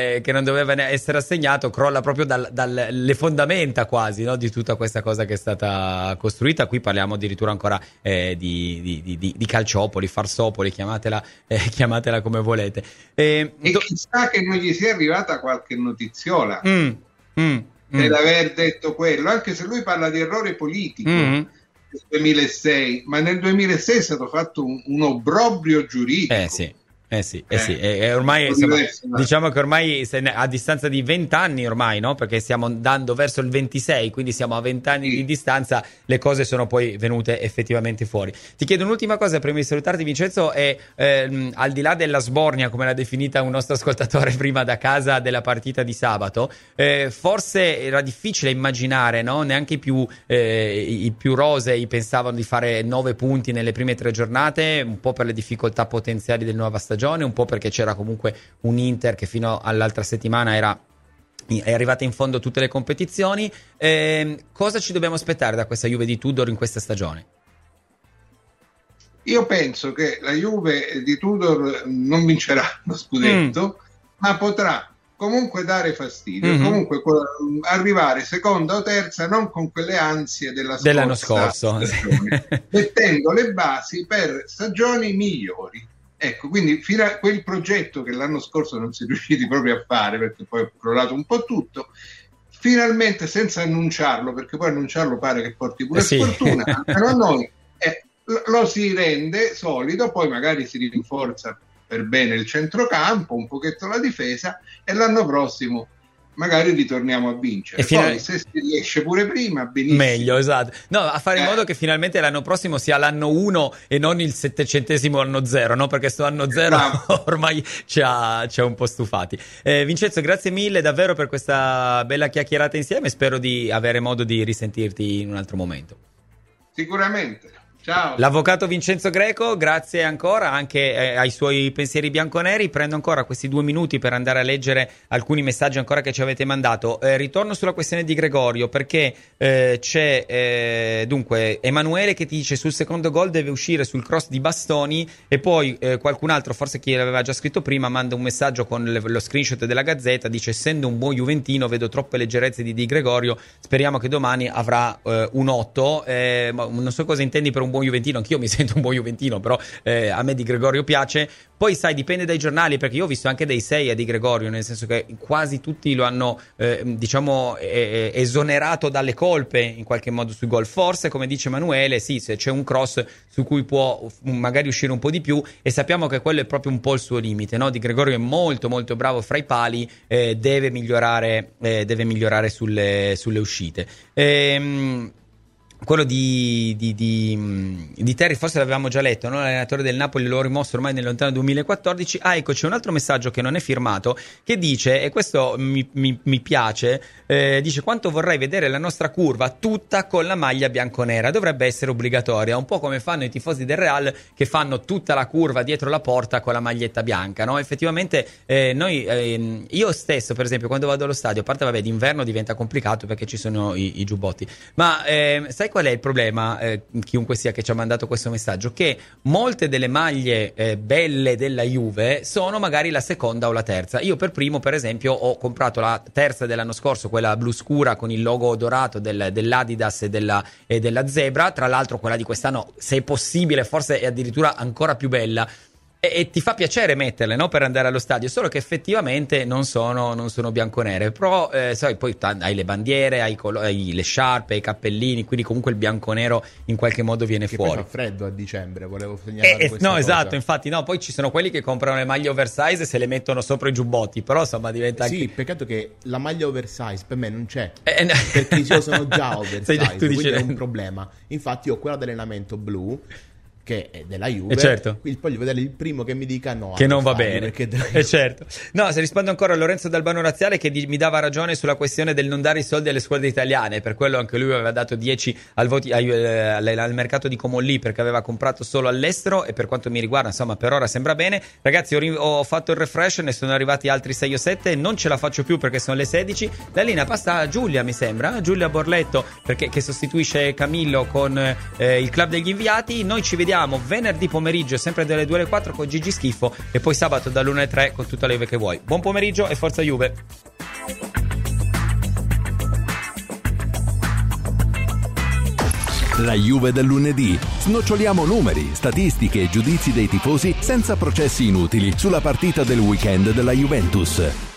assegnato, crolla proprio dalle fondamenta quasi, no, di tutta questa cosa che è stata costruita. Qui parliamo addirittura ancora di calciopoli, farsopoli, chiamatela come volete. E chissà che non gli sia arrivata qualche notiziola per aver detto quello, anche se lui parla di errore politico. 2006, ma nel 2006 è stato fatto un obbrobrio giuridico. E ormai insomma, diciamo che ormai a distanza di 20 anni ormai, no? Perché stiamo andando verso il 26, quindi siamo a 20 anni di distanza, le cose sono poi venute effettivamente fuori. Ti chiedo un'ultima cosa prima di salutarti, Vincenzo, e al di là della sbornia, come l'ha definita un nostro ascoltatore prima da casa della partita di sabato, forse era difficile immaginare, no? Neanche i più rosei pensavano di fare 9 punti nelle prime 3 giornate, un po' per le difficoltà potenziali del nuova stagione, un po' perché c'era comunque un Inter che fino all'altra settimana è arrivata in fondo a tutte le competizioni. Cosa ci dobbiamo aspettare da questa Juve di Tudor in questa stagione? Io penso che la Juve di Tudor non vincerà lo scudetto, ma potrà comunque dare fastidio, comunque arrivare seconda o terza, non con quelle ansie dell'anno scorso, mettendo le basi per stagioni migliori. Ecco, quindi fino a quel progetto che l'anno scorso non si è riusciti proprio a fare, perché poi è crollato un po' tutto, finalmente, senza annunciarlo, perché poi annunciarlo pare che porti pure sfortuna, però a noi lo si rende solido, poi magari si rinforza per bene il centrocampo, un pochetto la difesa, e l'anno prossimo magari ritorniamo a vincere. E poi se si riesce pure prima, benissimo. Meglio, esatto. No, a fare in modo che finalmente l'anno prossimo sia l'anno 1 e non il 700° anno 0, no? Perché sto anno 0 ormai ci ha un po' stufati. Vincenzo, grazie mille davvero per questa bella chiacchierata insieme. Spero di avere modo di risentirti in un altro momento. Sicuramente. Ciao. L'avvocato Vincenzo Greco, grazie ancora anche ai suoi pensieri bianconeri. Prendo ancora questi 2 minuti per andare a leggere alcuni messaggi ancora che ci avete mandato. Ritorno sulla questione di Gregorio, perché c'è dunque Emanuele che ti dice sul secondo gol deve uscire sul cross di Bastoni, e poi qualcun altro, forse chi l'aveva già scritto prima, manda un messaggio con lo screenshot della Gazzetta, dice: essendo un buon juventino vedo troppe leggerezze di Di Gregorio, speriamo che domani avrà un 8. Non so cosa intendi per un buon juventino, anch'io mi sento un buon juventino, però a me Di Gregorio piace. Poi sai, dipende dai giornali, perché io ho visto anche dei 6 a Di Gregorio, nel senso che quasi tutti lo hanno esonerato dalle colpe in qualche modo sui gol. Forse, come dice Emanuele, sì, se c'è un cross su cui può magari uscire un po' di più, e sappiamo che quello è proprio un po' il suo limite, no? Di Gregorio è molto molto bravo fra i pali, deve migliorare sulle uscite. Quello di Terry forse l'avevamo già letto, no? L'allenatore del Napoli l'ho rimosso ormai nel lontano 2014. Ecco, c'è un altro messaggio che non è firmato, che dice, e questo mi piace, dice: quanto vorrei vedere la nostra curva tutta con la maglia bianconera, dovrebbe essere obbligatoria, un po' come fanno i tifosi del Real, che fanno tutta la curva dietro la porta con la maglietta bianca, no? Effettivamente io stesso, per esempio, quando vado allo stadio, a parte d'inverno diventa complicato perché ci sono i giubbotti, ma sai qual è il problema, chiunque sia che ci ha mandato questo messaggio? Che molte delle maglie belle della Juve sono magari la seconda o la terza. Io per primo, per esempio, ho comprato la terza dell'anno scorso, quella blu scura con il logo dorato dell'Adidas e della Zebra. Tra l'altro quella di quest'anno, se è possibile, forse è addirittura ancora più bella. e ti fa piacere metterle, no? Per andare allo stadio, solo che effettivamente non sono bianconere, però sai, poi hai le bandiere, hai le sciarpe, i cappellini, quindi comunque il bianconero in qualche modo viene che fuori. Poi fa freddo a dicembre, volevo segnalare questa no, cosa. esatto, infatti no, poi ci sono quelli che comprano le maglie oversize e se le mettono sopra i giubbotti, però insomma diventa sì, anche... peccato che la maglia oversize per me non c'è, perché io sono già oversize, quindi è un problema. Infatti ho quella d'allenamento blu che è della Juve, certo. Quindi poi voglio vedere il primo che mi dica no, che non va bene, perché certo. No, se rispondo ancora a Lorenzo d'Albano Razziale che mi dava ragione sulla questione del non dare i soldi alle squadre italiane, per quello anche lui aveva dato 10 al mercato di Comolli perché aveva comprato solo all'estero, e per quanto mi riguarda insomma per ora sembra bene. Ragazzi, ho fatto il refresh, ne sono arrivati altri 6 o 7, non ce la faccio più perché sono le 16, la linea passa a Giulia, mi sembra, Giulia Borletto, che sostituisce Camillo con il club degli inviati. Noi ci vediamo venerdì pomeriggio sempre dalle 2 alle 4 con Gigi Schifo e poi sabato dall'1 alle 3 con tutta la Juve che vuoi. Buon pomeriggio e forza Juve. La Juve del lunedì. Snoccioliamo numeri, statistiche e giudizi dei tifosi senza processi inutili sulla partita del weekend della Juventus.